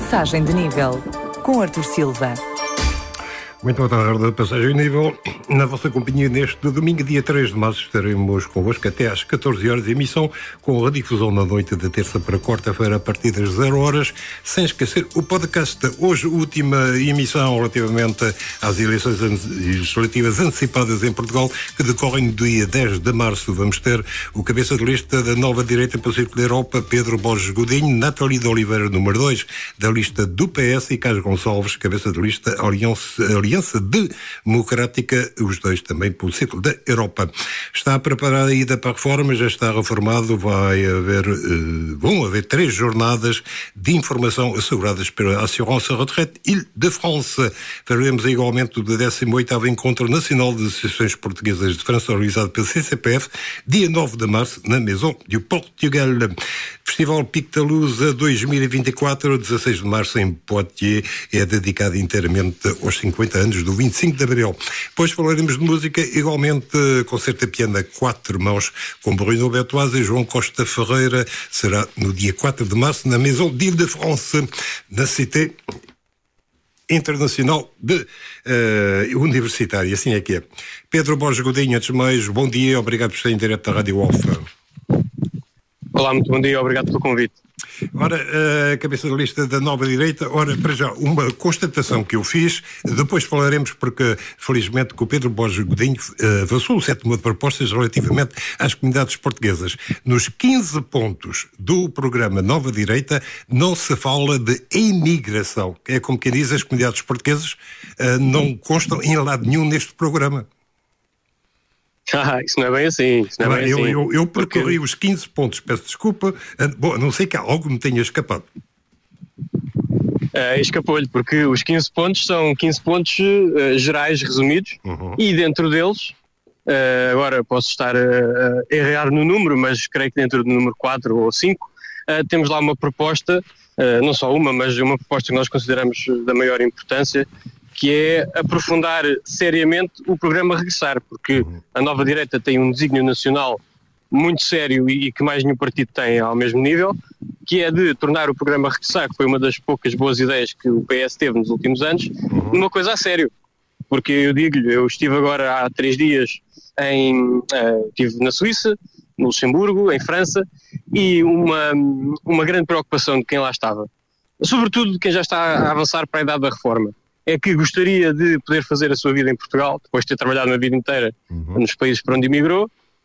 Passagem de Nível, com Artur Silva. Muito boa tarde, Passagem de Nível. Na vossa companhia neste domingo, dia 3 de março, estaremos convosco até às 14 horas de emissão, com a difusão na noite de terça para quarta-feira a partir das 0 horas, sem esquecer o podcast. Hoje, última emissão relativamente às eleições legislativas antecipadas em Portugal, que decorrem no dia 10 de março. Vamos ter o cabeça de lista da Nova Direita pelo Círculo da Europa, Pedro Borges Godinho, Nathalie de Oliveira, número 2, da lista do PS, e Carlos Gonçalves, cabeça de lista Aliança Democrática, os dois também pelo Círculo da Europa. Está preparada a ida para a reforma, já está reformado, vão haver 3 jornadas de informação asseguradas pela Assurance Retraite Île-de-France. Faremos igualmente do 18º Encontro Nacional de Associações Portuguesas de França, organizado pelo CCPF, dia 9 de março, na Maison du Portugal. Festival Pic da Luz 2024, 16 de março em Poitiers, é dedicado inteiramente aos 50 anos do 25 de Abril. Depois falaremos de música, igualmente concerto a piano a 4 mãos com Bruno Bertoise e João Costa Ferreira. Será no dia 4 de março na Maison d'Île-de-France, na Cité Internacional de Universitária. Assim é que é. Pedro Borges Godinho, antes de mais, bom dia, obrigado por estar em direto da Rádio Alfa. Olá, muito bom dia, obrigado pelo convite. Ora, a cabeça da lista da Nova Direita, ora, para já, uma constatação que eu fiz, depois falaremos porque, felizmente, que o Pedro Borges Godinho avançou o sétimo de propostas relativamente às comunidades portuguesas. Nos 15 pontos do programa Nova Direita não se fala de imigração. É como quem diz, as comunidades portuguesas não constam em lado nenhum neste programa. Isso não é bem assim. Eu percorri os 15 pontos, peço desculpa. Bom, a não sei que algo me tenha escapado. Escapou-lhe, porque os 15 pontos são 15 pontos gerais, resumidos, e dentro deles, agora posso estar a errar no número, mas creio que dentro do número 4 ou 5, temos lá uma proposta, não só uma, mas uma proposta que nós consideramos da maior importância, que é aprofundar seriamente o programa Regressar, porque a Nova Direita tem um desígnio nacional muito sério e que mais nenhum partido tem ao mesmo nível, que é de tornar o programa Regressar, que foi uma das poucas boas ideias que o PS teve nos últimos anos, numa coisa a sério. Porque eu digo-lhe, eu estive agora há 3 dias estive na Suíça, no Luxemburgo, em França, e uma grande preocupação de quem lá estava, sobretudo de quem já está a avançar para a idade da reforma, é que gostaria de poder fazer a sua vida em Portugal, depois de ter trabalhado uma vida inteira nos países para onde emigrou,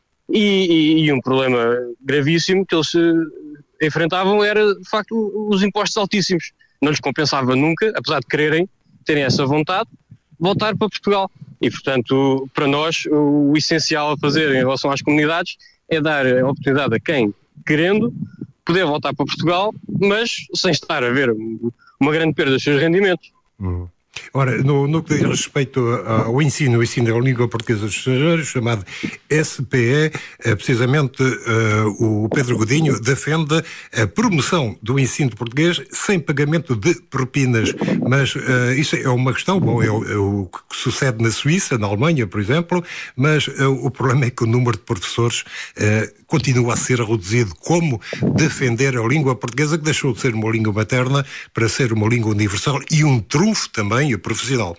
e um problema gravíssimo que eles enfrentavam era, de facto, os impostos altíssimos. Não lhes compensava nunca, apesar de quererem, terem essa vontade, voltar para Portugal. E, portanto, para nós, o essencial a fazer em relação às comunidades é dar a oportunidade a quem, querendo, poder voltar para Portugal, mas sem estar a ver uma grande perda dos seus rendimentos. Ora, no que diz respeito ao ensino da língua portuguesa dos estrangeiros, chamado SPE, precisamente o Pedro Godinho defende a promoção do ensino de português sem pagamento de propinas. Mas isso é uma questão, bom, é o que sucede na Suíça, na Alemanha, por exemplo, mas o problema é que o número de professores continua a ser reduzido. Como defender a língua portuguesa, que deixou de ser uma língua materna para ser uma língua universal e um trunfo também profissional?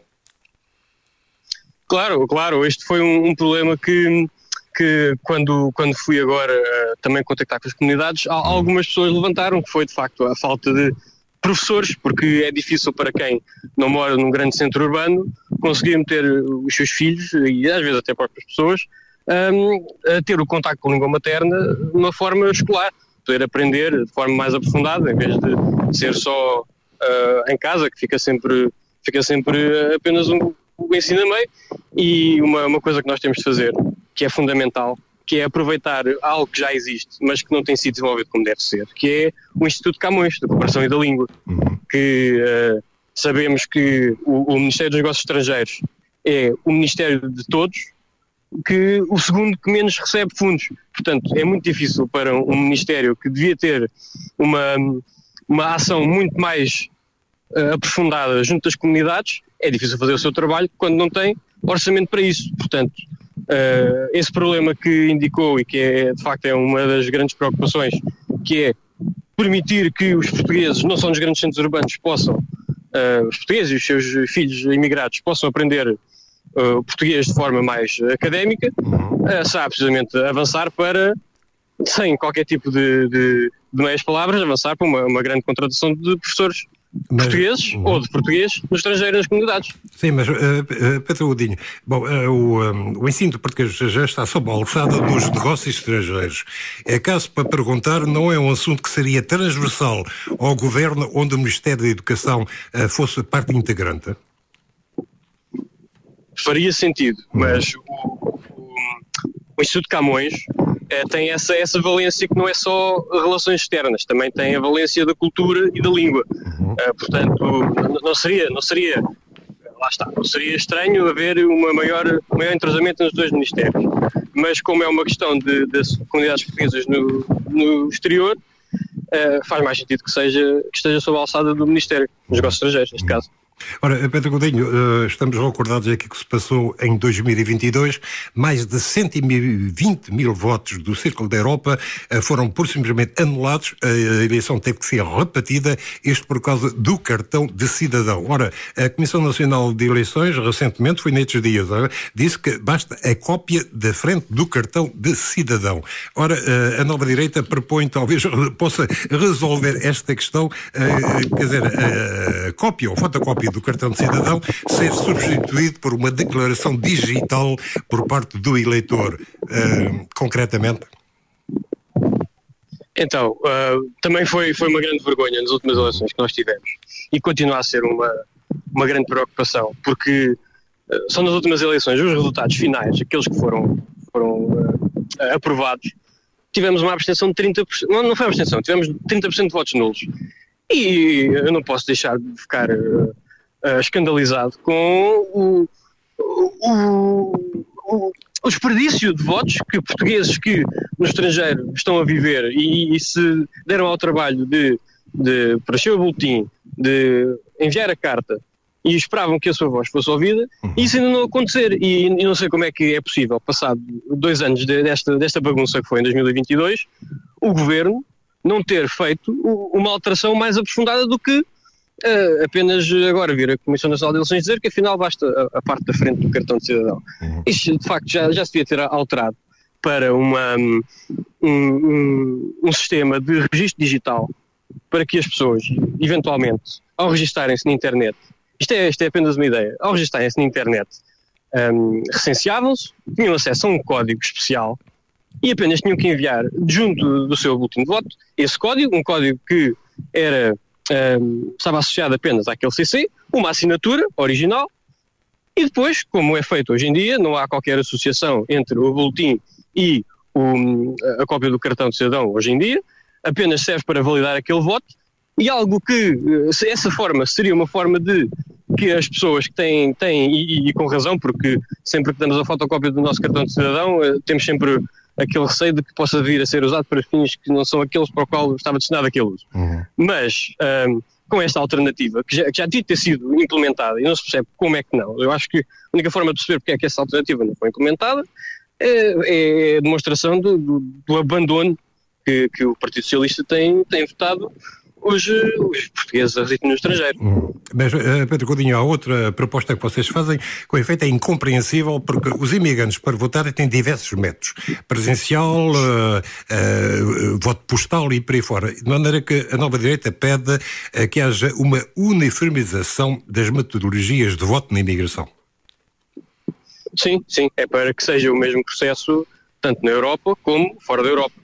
Claro, este foi um problema que quando fui agora também contactar com as comunidades, algumas pessoas levantaram, que foi de facto a falta de professores, porque é difícil para quem não mora num grande centro urbano conseguir meter os seus filhos, e às vezes até próprias pessoas, a ter o contacto com a língua materna de uma forma escolar, poder aprender de forma mais aprofundada, em vez de ser só em casa, que fica sempre apenas um ensino a meio. E uma coisa que nós temos de fazer, que é fundamental, que é aproveitar algo que já existe, mas que não tem sido desenvolvido como deve ser, que é o Instituto Camões, da Cooperação e da Língua, que sabemos que o Ministério dos Negócios Estrangeiros é o Ministério de todos, que o segundo que menos recebe fundos. Portanto, é muito difícil para um Ministério que devia ter uma ação muito mais aprofundada junto das comunidades, é difícil fazer o seu trabalho quando não tem orçamento para isso. Portanto, esse problema que indicou e que de facto é uma das grandes preocupações, que é permitir que os portugueses, não só nos grandes centros urbanos, possam, os portugueses e os seus filhos imigrados possam aprender português de forma mais académica, será precisamente avançar para, sem qualquer tipo de meias palavras, avançar para uma grande contratação de professores portugueses ou de português no estrangeiro, nas comunidades. Sim, mas Pedro Godinho, bom, o ensino de português já está sob a alçada dos negócios estrangeiros. É caso para perguntar, não é um assunto que seria transversal ao Governo, onde o Ministério da Educação fosse parte integrante? Faria sentido, mas o Instituto Camões tem essa valência que não é só relações externas, também tem a valência da cultura e da língua. Portanto, não seria estranho haver um maior entrosamento nos dois ministérios. Mas como é uma questão das comunidades portuguesas no exterior, faz mais sentido que esteja sob a alçada do Ministério dos Negócios Estrangeiros, neste caso. Ora, Pedro Godinho, estamos recordados aqui que se passou em 2022, mais de 120 mil votos do Círculo da Europa foram por simplesmente anulados, a eleição teve que ser repetida, isto por causa do cartão de cidadão. Ora, a Comissão Nacional de Eleições, recentemente, foi nestes dias, disse que basta a cópia da frente do cartão de cidadão. Ora, a nova direita propõe, talvez possa resolver esta questão, quer dizer, a cópia ou fotocópia do cartão de cidadão ser substituído por uma declaração digital por parte do eleitor, concretamente? Então, também foi uma grande vergonha nas últimas eleições que nós tivemos e continua a ser uma grande preocupação, porque são nas últimas eleições os resultados finais, aqueles que foram aprovados, tivemos uma abstenção de 30%, não foi abstenção, tivemos 30% de votos nulos. E eu não posso deixar de ficar escandalizado com o desperdício de votos que portugueses que no estrangeiro estão a viver e se deram ao trabalho de preencher o boletim, de enviar a carta e esperavam que a sua voz fosse ouvida, e isso ainda não acontecer. E não sei como é que é possível, passado 2 anos desta bagunça que foi em 2022, o Governo não ter feito uma alteração mais aprofundada do que apenas agora vir a Comissão Nacional de Eleições dizer que afinal basta a parte da frente do cartão de cidadão. Isto de facto já se devia ter alterado para um sistema de registro digital para que as pessoas, eventualmente, ao registarem-se na internet, isto é apenas uma ideia, ao registarem-se na internet, recenseavam-se, tinham acesso a um código especial e apenas tinham que enviar junto do seu boletim de voto esse código, um código que estava associado apenas àquele CC, uma assinatura original, e depois, como é feito hoje em dia, não há qualquer associação entre o boletim e a cópia do cartão de cidadão hoje em dia, apenas serve para validar aquele voto, e algo que, essa forma seria uma forma de que as pessoas que têm e com razão, porque sempre que damos a fotocópia do nosso cartão de cidadão, temos sempre aquele receio de que possa vir a ser usado para fins que não são aqueles para o qual estava destinado aquele uso. Mas, com esta alternativa, que já tinha ter sido implementada e não se percebe como é que não, eu acho que a única forma de perceber porque é que essa alternativa não foi implementada é a demonstração do abandono que o Partido Socialista tem votado os portugueses a residir no estrangeiro. Mas, Pedro Godinho, há outra proposta que vocês fazem, com efeito é incompreensível, porque os imigrantes para votar têm diversos métodos. Presencial, voto postal e por aí fora. De maneira que a nova direita pede que haja uma uniformização das metodologias de voto na imigração. Sim, é para que seja o mesmo processo, tanto na Europa como fora da Europa.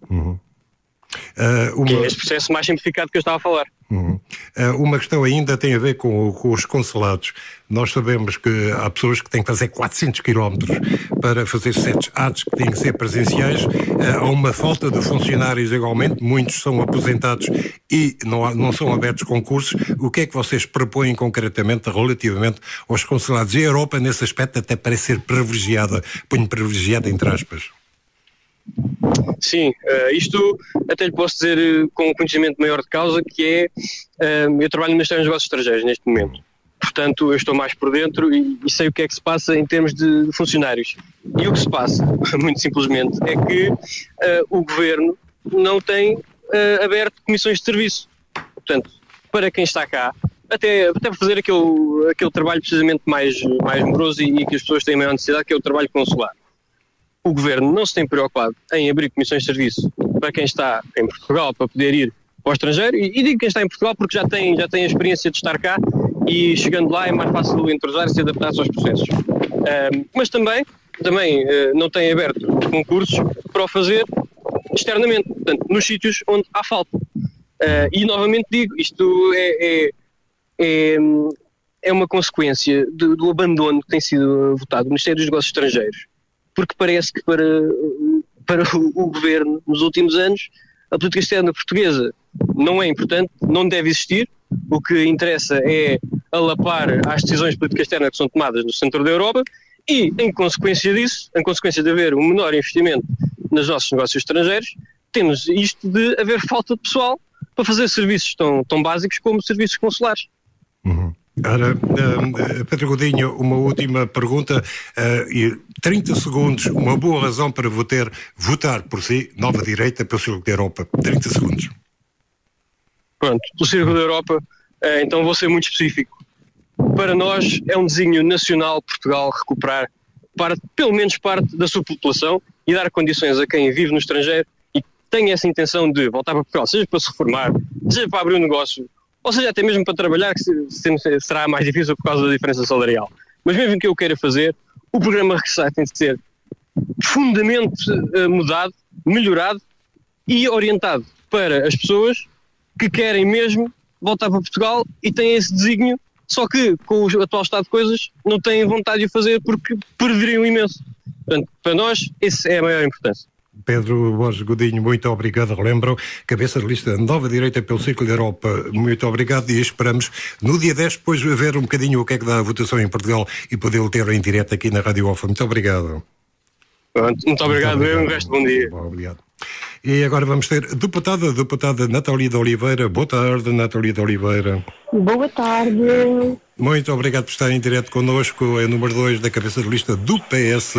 Que é este processo mais simplificado que eu estava a falar. Uma questão ainda tem a ver com os consulados. Nós sabemos que há pessoas que têm que fazer 400 km para fazer certos atos que têm que ser presenciais. Há uma falta de funcionários igualmente, muitos são aposentados e não são abertos concursos. O que é que vocês propõem concretamente relativamente aos consulados? E a Europa, nesse aspecto, até parece ser privilegiada, ponho privilegiada entre aspas. Sim, isto até lhe posso dizer com um conhecimento maior de causa, que é, eu trabalho no Ministério dos Negócios Estrangeiros neste momento, portanto eu estou mais por dentro e sei o que é que se passa em termos de funcionários. E o que se passa, muito simplesmente, é que o Governo não tem aberto comissões de serviço. Portanto, para quem está cá, até para fazer aquele trabalho precisamente mais moroso e que as pessoas têm maior necessidade, que é o trabalho consular. O Governo não se tem preocupado em abrir comissões de serviço para quem está em Portugal, para poder ir ao estrangeiro, e digo quem está em Portugal porque já tem a experiência de estar cá e chegando lá é mais fácil entrosar-se e adaptar-se aos processos. Mas também não tem aberto concursos para o fazer externamente, portanto, nos sítios onde há falta. E novamente digo, isto é uma consequência do abandono que tem sido votado no Ministério dos Negócios Estrangeiros, porque parece que para o Governo, nos últimos anos, a política externa portuguesa não é importante, não deve existir. O que interessa é alapar às decisões de política externa que são tomadas no centro da Europa e, em consequência disso, em consequência de haver um menor investimento nos nossos negócios estrangeiros, temos isto de haver falta de pessoal para fazer serviços tão básicos como serviços consulares. Ora, Pedro Godinho, uma última pergunta, 30 segundos, uma boa razão para votar por si, Nova Direita, pelo Círculo da Europa. 30 segundos. Pronto, pelo Círculo da Europa, então vou ser muito específico. Para nós é um desígnio nacional Portugal recuperar pelo menos parte da sua população e dar condições a quem vive no estrangeiro e tem essa intenção de voltar para Portugal, seja para se reformar, seja para abrir um negócio, ou seja até mesmo para trabalhar, que será mais difícil por causa da diferença salarial. Mas mesmo que eu queira fazer, o programa Regressar tem de ser profundamente mudado, melhorado e orientado para as pessoas que querem mesmo voltar para Portugal e têm esse desígnio, só que com o atual estado de coisas não têm vontade de o fazer porque perderiam imenso. Portanto, para nós, essa é a maior importância. Pedro Borges Godinho, muito obrigado. Relembro, cabeça de lista Nova Direita pelo Círculo da Europa, muito obrigado e esperamos no dia 10 depois ver um bocadinho o que é que dá a votação em Portugal e poder ter em direto aqui na Rádio Ofa. Muito obrigado. Muito obrigado. Um resto de bom dia. Bom, obrigado. E agora vamos ter deputada Natália de Oliveira. Boa tarde, Natália de Oliveira. Boa tarde. Muito obrigado por estar em direto connosco. É o número 2 da cabeça de lista do PS,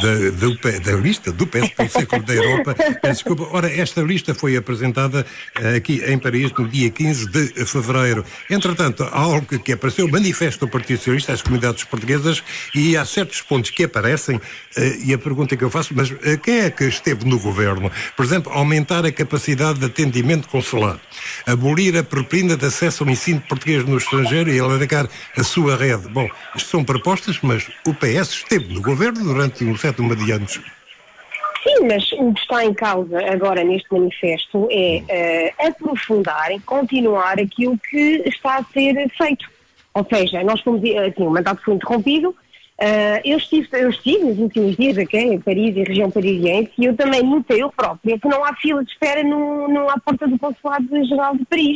da lista do PS para o Círculo da Europa. Desculpa. Ora, esta lista foi apresentada aqui em Paris no dia 15 de fevereiro. Entretanto, há algo que apareceu, manifesto do Partido Socialista às comunidades portuguesas e há certos pontos que aparecem e a pergunta que eu faço, mas quem é que esteve no governo? Por exemplo, aumentar a capacidade de atendimento consular, abolir a propina de acesso ao ensino português no estrangeiro e alargar a sua rede. Bom, isto são propostas, mas o PS esteve no governo durante um certo número de anos. Sim, mas o que está em causa agora neste manifesto é aprofundar e continuar aquilo que está a ser feito. Ou seja, nós fomos, assim, o mandato foi interrompido. Eu estive nos últimos dias aqui em Paris e região parisiense e eu também notei eu própria que não há fila de espera à porta do Consulado-Geral de Paris.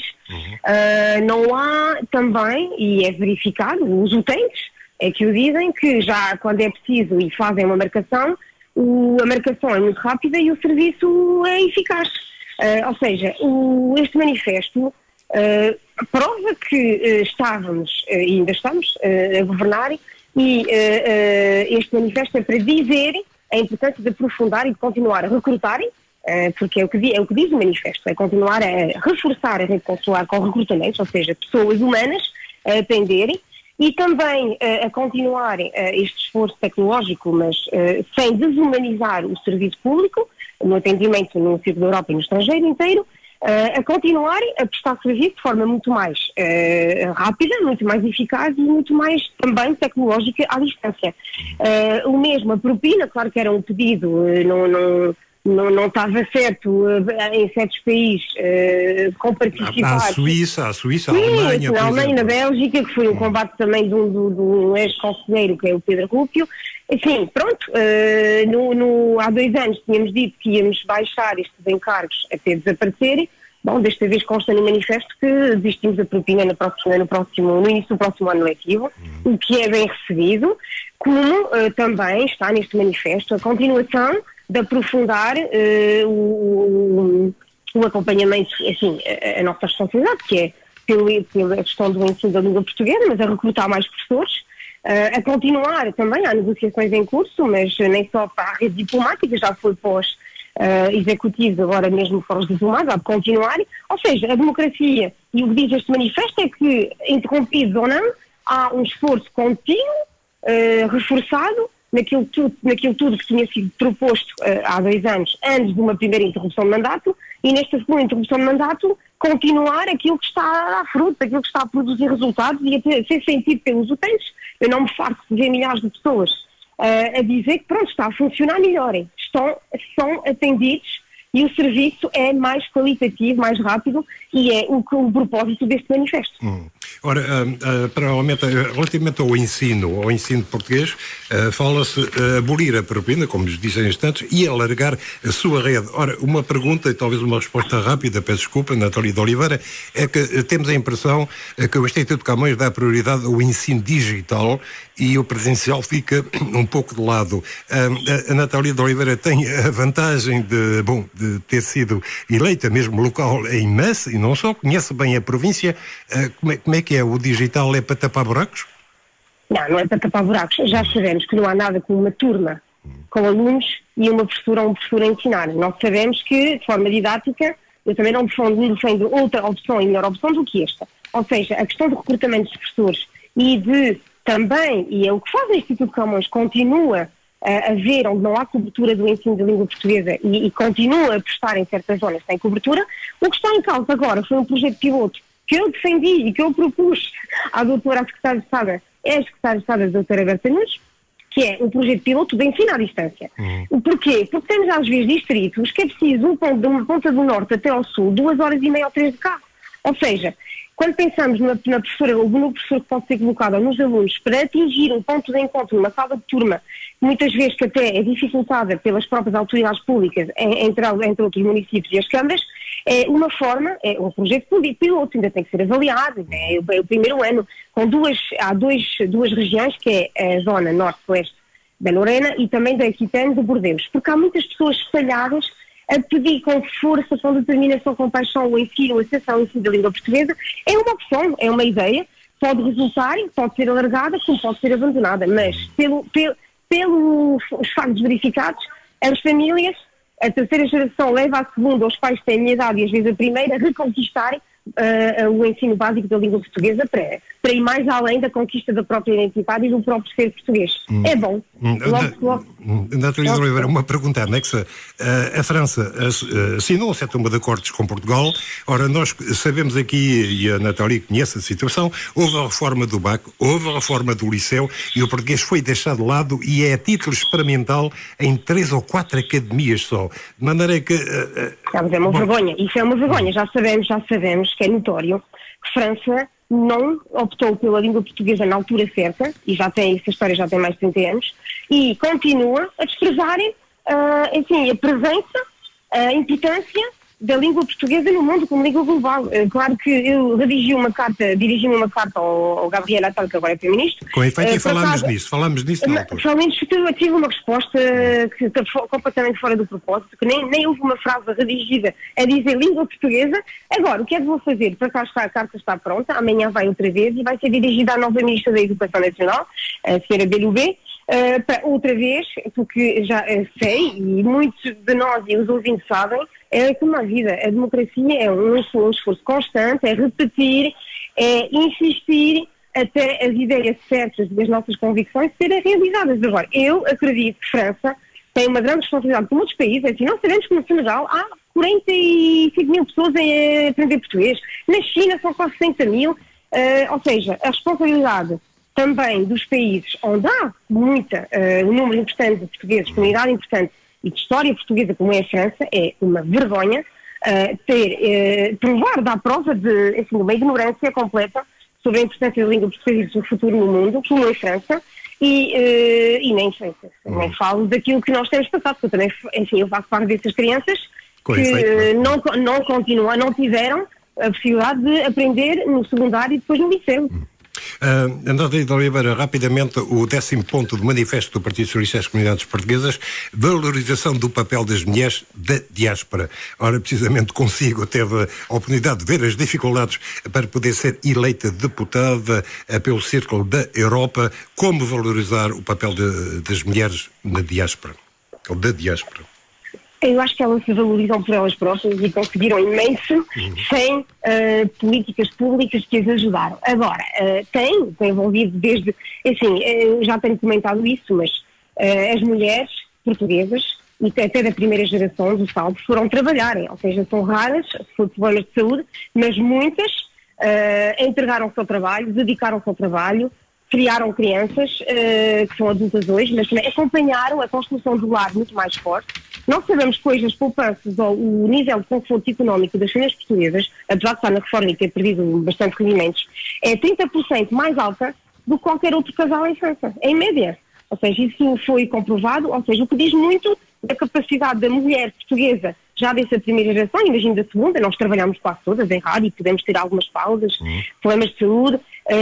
Não há também, e é verificado, os utentes é que o dizem, que já quando é preciso e fazem uma marcação, a marcação é muito rápida e o serviço é eficaz. Ou seja, este manifesto prova que estávamos e ainda estamos a governar. E este manifesto é para dizer a importância de aprofundar e de continuar a recrutar, porque é o que diz o manifesto, é continuar a reforçar a rede consular com recrutamentos, ou seja, pessoas humanas a atenderem, e também a continuar este esforço tecnológico, mas sem desumanizar o serviço público, no atendimento no Círculo da Europa e no estrangeiro inteiro, a continuarem a prestar serviço de forma muito mais rápida, muito mais eficaz e muito mais também tecnológica à distância. O mesmo, a propina, claro que era um pedido, não estava certo em certos países com participação. A Suíça, a Alemanha. Na Alemanha, na Bélgica, que foi um combate também de um ex-conselheiro, que é o Pedro Rúpio. Enfim, pronto, há 2 anos tínhamos dito que íamos baixar estes encargos até desaparecerem. Bom, desta vez consta no manifesto que desistimos da propina no início do próximo ano letivo, o que é bem recebido, como também está neste manifesto a continuação de aprofundar o acompanhamento, assim, a nossa responsabilidade, que é pela questão do ensino da língua portuguesa, mas a recrutar mais professores, a continuar também, há negociações em curso, mas nem só para a rede diplomática, já foi pós executivos, agora mesmo para os diplomados, há de continuar. Ou seja, a democracia, e o que diz este manifesto é que, interrompidos ou não, há um esforço contínuo, reforçado, naquilo tudo que tinha sido proposto há 2 anos, antes de uma primeira interrupção de mandato, e nesta segunda interrupção de mandato, continuar aquilo que está à fruta, aquilo que está a produzir resultados e a ser sentido pelos utentes. Eu não me farto de ver milhares de pessoas a dizer que pronto, está a funcionar melhor, são atendidos e o serviço é mais qualitativo, mais rápido, e é o propósito deste manifesto. Ora, relativamente ao ensino português, fala-se abolir a propina, como nos dizem instantes, e alargar a sua rede. Ora, uma pergunta e talvez uma resposta rápida, peço desculpa, Natália de Oliveira, é que temos a impressão que o Instituto de Camões dá prioridade ao ensino digital e o presencial fica um pouco de lado. A Natália de Oliveira tem a vantagem de ter sido eleita mesmo local em Massa, e não só, conhece bem a província. Como é que é? O digital é para tapar buracos? Não é para tapar buracos. Já sabemos que não há nada com uma turma com alunos e uma professora ou um professor a ensinar. Nós sabemos que, de forma didática, eu também não defendo outra opção e melhor opção do que esta. Ou seja, a questão do recrutamento dos professores e de também, e é o que faz o Instituto de Camões, continua a ver onde não há cobertura do ensino da língua portuguesa e continua a prestar em certas zonas sem cobertura. O que está em causa agora foi um projeto piloto que eu defendi e que eu propus à doutora secretária de Estado, a secretária de Estado, a doutora Berta Nunes, que é um projeto piloto de ensino à distância. Porquê? Porque temos às vezes distritos que é preciso de uma ponta do norte até ao sul, 2h30 ou 3 de carro. Ou seja, quando pensamos na professora ou no professor que pode ser colocado ou nos alunos para atingir um ponto de encontro numa sala de turma, muitas vezes que até é dificultada pelas próprias autoridades públicas, entre outros municípios e as câmaras, é uma forma, é um projeto piloto, ainda tem que ser avaliado, é o primeiro ano, há duas regiões, que é a zona norte-oeste da Lorena e também da Aquitânia de Bordeus, porque há muitas pessoas espalhadas a pedir com força, com determinação, com paixão o ensino, o acesso ao ensino da língua portuguesa. É uma opção, é uma ideia, pode resultar, pode ser alargada, como pode ser abandonada, mas pelos factos verificados, as famílias, a terceira geração leva a segunda, os pais têm a minha idade e às vezes a primeira, a reconquistarem o ensino básico da língua portuguesa para ir mais além da conquista da própria identidade e do próprio ser português. É bom. Natália de Oliveira, uma pergunta anexa. A França assinou um certo número de acordos com Portugal. Ora, nós sabemos aqui, e a Natália conhece a situação, houve a reforma do BAC, houve a reforma do Liceu e o português foi deixado de lado e é a título experimental em 3 ou 4 academias só. De maneira que... É uma vergonha. Isso é uma vergonha. Já sabemos que é notório que França não optou pela língua portuguesa na altura certa, e essa história já tem mais de 30 anos, e continua a desprezarem a presença, a importância da língua portuguesa no mundo como língua global. Claro que eu dirigi uma carta ao Gabriel Attal, que agora é primeiro-ministro. Com efeito, e falámos nisso na altura. Eu tive uma resposta que completamente fora do propósito, que nem houve uma frase redigida a dizer língua portuguesa. Agora, o que é que vou fazer? Para cá está, a carta está pronta, amanhã vai outra vez e vai ser dirigida à nova Ministra da Educação Nacional, a senhora Belubé, para outra vez, porque já sei, e muitos de nós e os ouvintes sabem, é como a vida. A democracia é um esforço constante, é repetir, é insistir até as ideias certas das nossas convicções serem realizadas. Agora, eu acredito que França tem uma grande responsabilidade com outros países. Assim, nós sabemos que no Senegal há 45 mil pessoas a aprender português. Na China são quase 60 mil. Ou seja, a responsabilidade também dos países onde há um número importante de portugueses, comunidade importante e de história portuguesa como é a França, é uma vergonha provar, dar prova de uma ignorância completa sobre a importância da língua portuguesa e do seu futuro no mundo, como é a França, e nem falo daquilo que nós temos passado, porque eu também, eu faço parte dessas crianças que não tiveram a possibilidade de aprender no secundário e depois no liceu. Natália de Oliveira, rapidamente, o 10º ponto do manifesto do Partido Socialista das Comunidades Portuguesas, valorização do papel das mulheres da diáspora. Ora, precisamente consigo teve a oportunidade de ver as dificuldades para poder ser eleita deputada pelo Círculo da Europa. Como valorizar o papel das mulheres na diáspora? Ou da diáspora? Eu acho que elas se valorizam por elas próprias e conseguiram imenso sem políticas públicas que as ajudaram. Agora, tem envolvido desde... Assim, já tenho comentado isso, mas as mulheres portuguesas, e até da primeira geração do Salto, foram trabalharem. Ou seja, são raras, por problemas de saúde, mas muitas entregaram-se ao trabalho, dedicaram-se ao trabalho, criaram crianças que são adultas hoje, mas também acompanharam a construção do lar muito mais forte. Nós sabemos que hoje as poupanças ou o nível de conforto económico das famílias portuguesas, apesar de estar na reforma e ter perdido bastante rendimentos, é 30% mais alta do que qualquer outro casal em França, em média. Ou seja, isso foi comprovado, ou seja, o que diz muito da capacidade da mulher portuguesa, já dessa primeira geração, imagino da segunda, nós trabalhamos quase todas em rádio, podemos ter algumas pausas, problemas de saúde,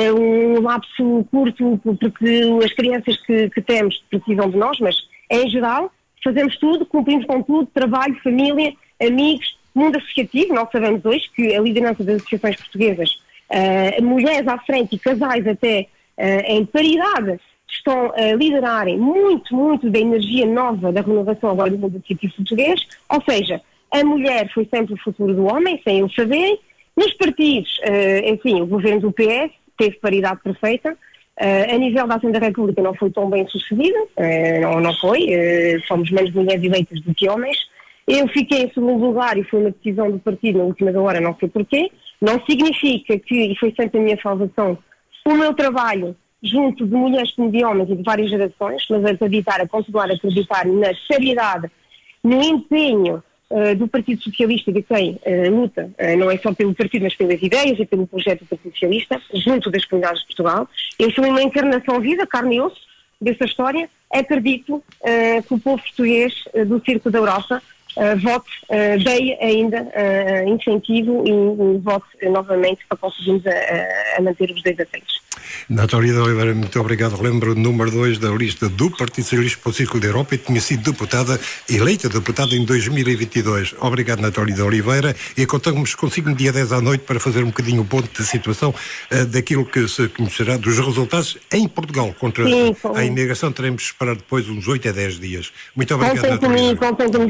um lapso curto, porque as crianças que temos precisam de nós, mas em geral fazemos tudo, cumprimos com tudo, trabalho, família, amigos, mundo associativo. Nós sabemos hoje que a liderança das associações portuguesas, mulheres à frente e casais até em paridade, estão a liderarem muito da energia nova da renovação agora do mundo associativo português. Ou seja, a mulher foi sempre o futuro do homem, sem eles saberem. Nos partidos, enfim, o governo do PS teve paridade perfeita. A nível da Assembleia da República não foi tão bem sucedida, não foi, somos menos mulheres eleitas do que homens. Eu fiquei em segundo lugar e foi uma decisão do partido na última hora, não sei porquê. Não significa que, e foi sempre a minha salvação, o meu trabalho junto de mulheres como de homens e de várias gerações, mas a continuar a acreditar na seriedade, no empenho do Partido Socialista, de quem luta, não é só pelo partido, mas pelas ideias e pelo projeto do Partido Socialista, junto das comunidades de Portugal. Eu sou uma encarnação viva, carne e osso, dessa história. Acredito que o povo português do Círculo da Europa vote, dei ainda incentivo e vote novamente para conseguirmos a manter os dois assentos. Natália de Oliveira, muito obrigado. Relembro o número 2 da lista do Partido Socialista para o Círculo da Europa e tinha sido eleita deputada em 2022. Obrigado, Natália de Oliveira, e contamos consigo no dia 10 à noite para fazer um bocadinho o ponto de situação daquilo que se conhecerá dos resultados em Portugal contra a imigração. Teremos de esperar depois uns 8 a 10 dias. Muito obrigado, Natália. Contem comigo.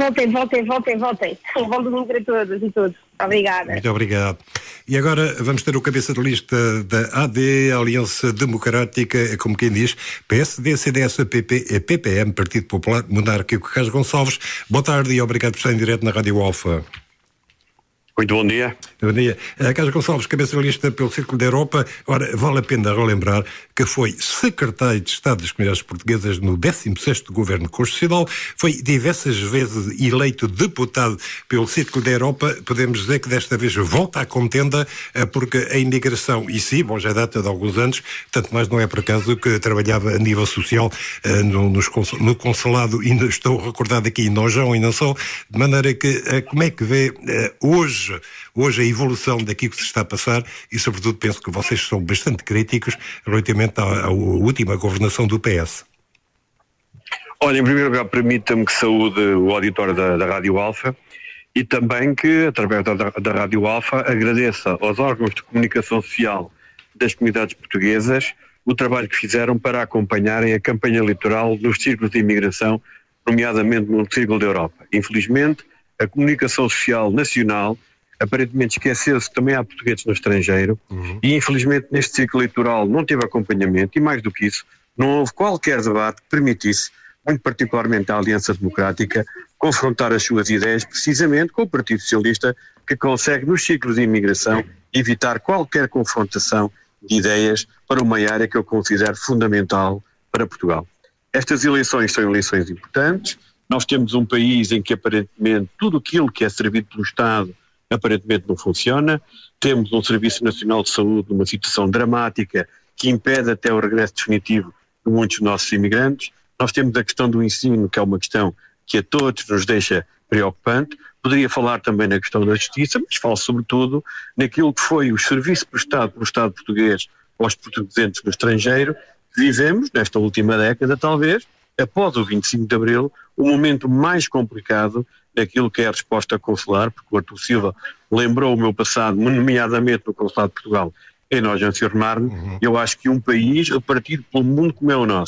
Votem. Um bom domingo para todas e todos. Obrigada. Muito obrigado. E agora vamos ter o cabeça de lista da AD, Aliança Democrática, como quem diz, PSD, CDS, PP, PPM, Partido Popular Monárquico. Carlos Gonçalves, boa tarde e obrigado por estar em direto na Rádio Alfa. Muito bom dia. Bom dia. Carlos Gonçalves, cabeça de lista pelo Círculo da Europa. Ora, vale a pena relembrar que foi secretário de Estado das Comunidades Portuguesas no 16º Governo Constitucional, foi diversas vezes eleito deputado pelo Círculo da Europa. Podemos dizer que desta vez volta à contenda, porque a imigração, e sim, já data de alguns anos, tanto mais não é por acaso que trabalhava a nível social no consulado, ainda estou recordado aqui em Nojão e não só, de maneira que como é que vê hoje a evolução daquilo que se está a passar e, sobretudo, penso que vocês são bastante críticos relativamente à última governação do PS. Olha, em primeiro lugar, permita-me que saúde o auditório da Rádio Alfa e também que, através da Rádio Alfa, agradeça aos órgãos de comunicação social das comunidades portuguesas o trabalho que fizeram para acompanharem a campanha eleitoral nos círculos de imigração, nomeadamente no Círculo da Europa. Infelizmente, a comunicação social nacional aparentemente esqueceu-se que também há portugueses no estrangeiro e infelizmente neste ciclo eleitoral não teve acompanhamento e, mais do que isso, não houve qualquer debate que permitisse, muito particularmente a Aliança Democrática, confrontar as suas ideias precisamente com o Partido Socialista, que consegue nos ciclos de imigração evitar qualquer confrontação de ideias para uma área que eu considero fundamental para Portugal. Estas eleições são eleições importantes. Nós temos um país em que aparentemente tudo aquilo que é servido pelo Estado aparentemente não funciona. Temos um Serviço Nacional de Saúde numa situação dramática que impede até o regresso definitivo de muitos dos nossos imigrantes. Nós temos a questão do ensino, que é uma questão que a todos nos deixa preocupante. Poderia falar também na questão da justiça, mas falo sobretudo naquilo que foi o serviço prestado pelo Estado português aos portugueses no estrangeiro, que vivemos nesta última década, talvez, após o 25 de Abril, o momento mais complicado daquilo que é a resposta consular, porque o Artur Silva lembrou o meu passado, nomeadamente no Consulado de Portugal, em Nogent-sur-Marne. Eu acho que um país repartido pelo mundo como é o nosso,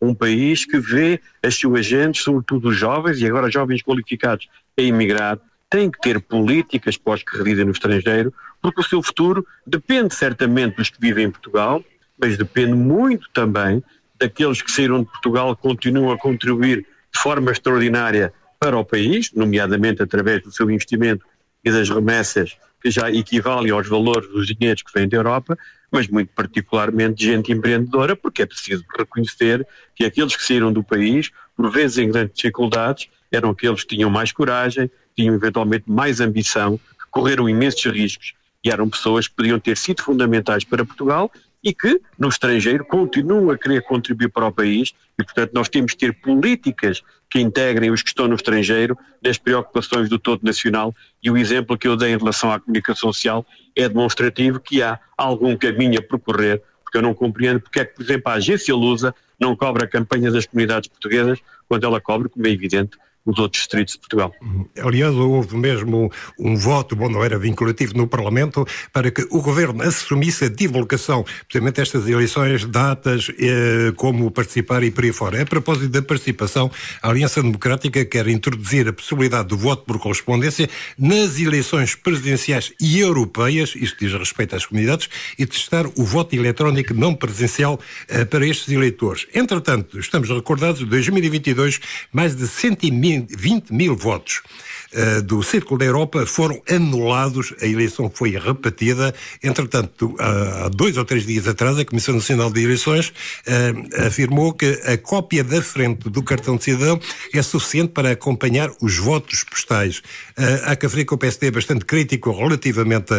um país que vê as suas gentes, sobretudo os jovens, e agora jovens qualificados a emigrar, tem que ter políticas para os que residem no estrangeiro, porque o seu futuro depende certamente dos que vivem em Portugal, mas depende muito também daqueles que saíram de Portugal, continuam a contribuir de forma extraordinária para o país, nomeadamente através do seu investimento e das remessas que já equivalem aos valores dos dinheiros que vêm da Europa, mas muito particularmente gente empreendedora, porque é preciso reconhecer que aqueles que saíram do país, por vezes em grandes dificuldades, eram aqueles que tinham mais coragem, tinham eventualmente mais ambição, que correram imensos riscos e eram pessoas que podiam ter sido fundamentais para Portugal e que, no estrangeiro, continuam a querer contribuir para o país e, portanto, nós temos que ter políticas que integrem os que estão no estrangeiro nas preocupações do todo nacional, e o exemplo que eu dei em relação à comunicação social é demonstrativo que há algum caminho a percorrer, porque eu não compreendo porque é que, por exemplo, a agência Lusa não cobra a campanha das comunidades portuguesas quando ela cobra, como é evidente, os outros distritos de Portugal. Aliás, houve mesmo um voto, bom, não era vinculativo no Parlamento, para que o Governo assumisse a divulgação, precisamente estas eleições, datas, como participar e por aí fora. A propósito da participação, a Aliança Democrática quer introduzir a possibilidade do voto por correspondência nas eleições presidenciais e europeias, isto diz respeito às comunidades, e testar o voto eletrónico não presencial para estes eleitores. Entretanto, estamos recordados, em 2022, mais de 120 mil votos do Círculo da Europa foram anulados, a eleição foi repetida. Entretanto, há 2 ou 3 dias atrás, a Comissão Nacional de Eleições afirmou que a cópia da frente do cartão de cidadão é suficiente para acompanhar os votos postais. Há que referir que o PSD é bastante crítico relativamente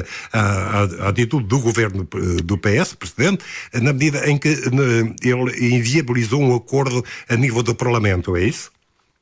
à atitude do governo do PS, precedente, na medida em que ele inviabilizou um acordo a nível do Parlamento, é isso?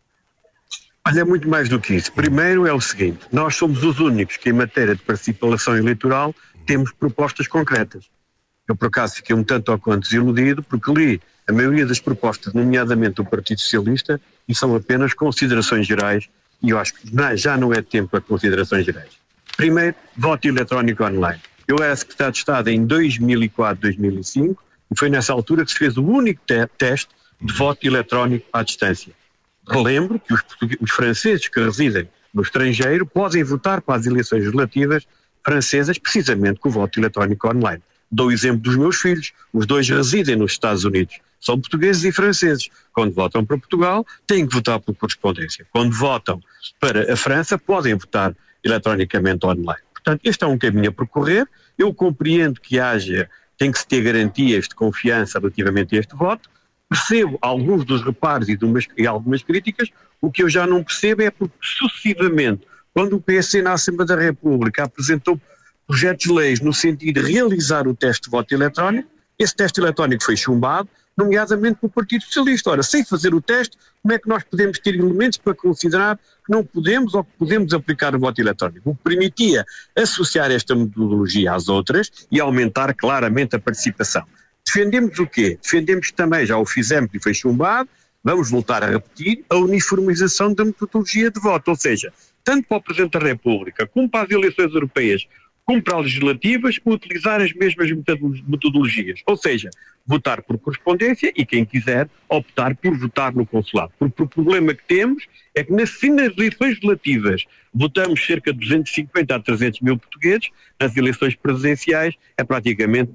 Olha, muito mais do que isso. Primeiro é o seguinte, nós somos os únicos que em matéria de participação eleitoral temos propostas concretas. Eu por acaso fiquei um tanto ou quanto desiludido porque li a maioria das propostas, nomeadamente do Partido Socialista, e são apenas considerações gerais, e eu acho que já não é tempo para considerações gerais. Primeiro, voto eletrónico online. Eu era secretário de Estado em 2004, 2005, e foi nessa altura que se fez o único teste de voto eletrónico à distância. Relembro que os franceses que residem no estrangeiro podem votar para as eleições legislativas francesas precisamente com o voto eletrónico online. Dou o exemplo dos meus filhos, os 2 residem nos Estados Unidos, são portugueses e franceses. Quando votam para Portugal, têm que votar por correspondência. Quando votam para a França, podem votar eletronicamente online. Portanto, este é um caminho a percorrer. Eu compreendo que tem que se ter garantias de confiança relativamente a este voto. Percebo alguns dos reparos e algumas críticas. O que eu já não percebo é porque, sucessivamente, quando o PSD na Assembleia da República apresentou projetos de leis no sentido de realizar o teste de voto eletrónico, esse teste eletrónico foi chumbado, nomeadamente pelo Partido Socialista. Ora, sem fazer o teste, como é que nós podemos ter elementos para considerar que não podemos ou que podemos aplicar o voto eletrónico? O que permitia associar esta metodologia às outras e aumentar claramente a participação. Defendemos o quê? Defendemos também, já o fizemos e foi chumbado, vamos voltar a repetir, a uniformização da metodologia de voto, ou seja, tanto para o Presidente da República como para as eleições europeias, como para as legislativas, utilizar as mesmas metodologias, ou seja, votar por correspondência e quem quiser optar por votar no consulado. Porque o problema que temos é que nas eleições legislativas votamos cerca de 250 a 300 mil portugueses, nas eleições presidenciais é praticamente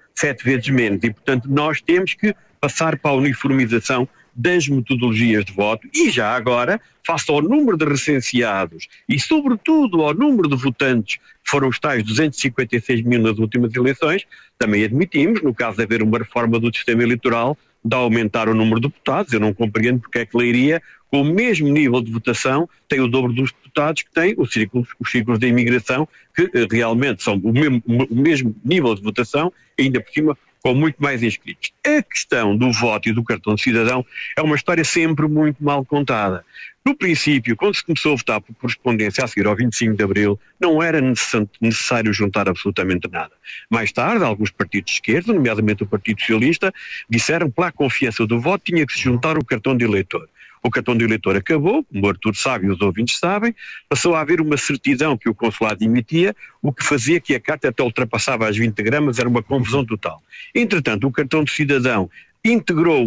7 vezes menos e, portanto, nós temos que passar para a uniformização das metodologias de voto e já agora, face ao número de recenseados e sobretudo ao número de votantes que foram os tais 256 mil nas últimas eleições, também admitimos, no caso de haver uma reforma do sistema eleitoral, de aumentar o número de deputados. Eu não compreendo porque é que Leiria, com o mesmo nível de votação, tem o dobro dos deputados que tem os círculos da imigração, que realmente são o mesmo nível de votação, ainda por cima com muito mais inscritos. A questão do voto e do cartão de cidadão é uma história sempre muito mal contada. No princípio, quando se começou a votar por correspondência a seguir ao 25 de Abril, não era necessário juntar absolutamente nada. Mais tarde, alguns partidos de esquerda, nomeadamente o Partido Socialista, disseram que, pela confiança do voto, tinha que se juntar o cartão de eleitor. O cartão de eleitor acabou, como o Artur sabe e os ouvintes sabem, passou a haver uma certidão que o consulado emitia, o que fazia que a carta até ultrapassava as 20 gramas, era uma confusão total. Entretanto, o cartão de cidadão integrou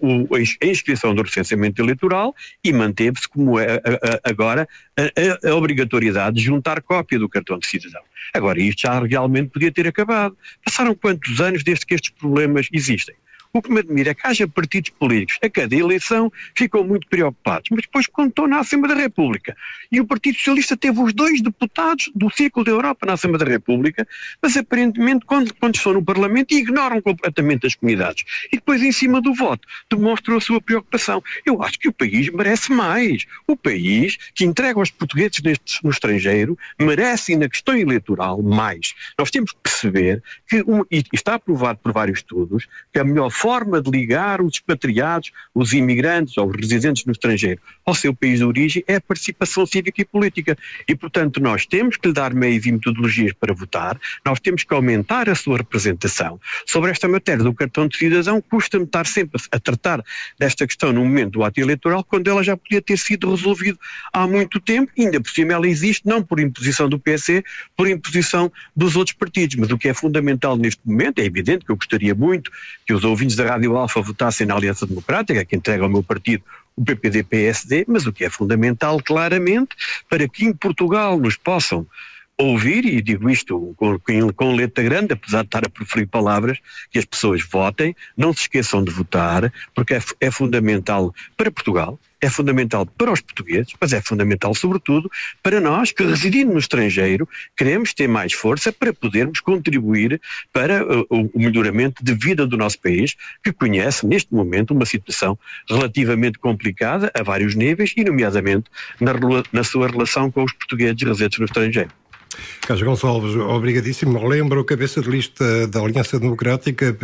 a inscrição do recenseamento eleitoral e manteve-se como é agora a obrigatoriedade de juntar cópia do cartão de cidadão. Agora, isto já realmente podia ter acabado. Passaram quantos anos desde que estes problemas existem? O que me admira é que haja partidos políticos a cada eleição ficam muito preocupados, mas depois quando estão na Assembleia da República, e o Partido Socialista teve os 2 deputados do Círculo da Europa na Assembleia da República, mas aparentemente quando estão no Parlamento ignoram completamente as comunidades. E depois em cima do voto demonstram a sua preocupação. Eu acho que o país merece mais. O país que entrega aos portugueses no estrangeiro merece na questão eleitoral mais. Nós temos que perceber que, e está aprovado por vários estudos, que a melhor forma de ligar os expatriados, os imigrantes ou os residentes no estrangeiro ao seu país de origem é a participação cívica e política. E, portanto, nós temos que lhe dar meios e metodologias para votar, nós temos que aumentar a sua representação. Sobre esta matéria do cartão de cidadão, custa-me estar sempre a tratar desta questão no momento do ato eleitoral, quando ela já podia ter sido resolvida há muito tempo, e ainda por cima ela existe não por imposição do PSD, por imposição dos outros partidos. Mas o que é fundamental neste momento, é evidente que eu gostaria muito que os ouvintes da Rádio Alfa votassem na Aliança Democrática, que entrega ao meu partido o PPD-PSD, mas o que é fundamental, claramente, para que em Portugal nos possam ouvir, e digo isto com letra grande, apesar de estar a preferir palavras, que as pessoas votem, não se esqueçam de votar, porque é fundamental para Portugal, é fundamental para os portugueses, mas é fundamental sobretudo para nós que, residindo no estrangeiro, queremos ter mais força para podermos contribuir para o melhoramento de vida do nosso país, que conhece neste momento uma situação relativamente complicada a vários níveis e nomeadamente na sua relação com os portugueses residentes no estrangeiro. Carlos Gonçalves, obrigadíssimo. Lembro cabeça de lista da Aliança Democrática,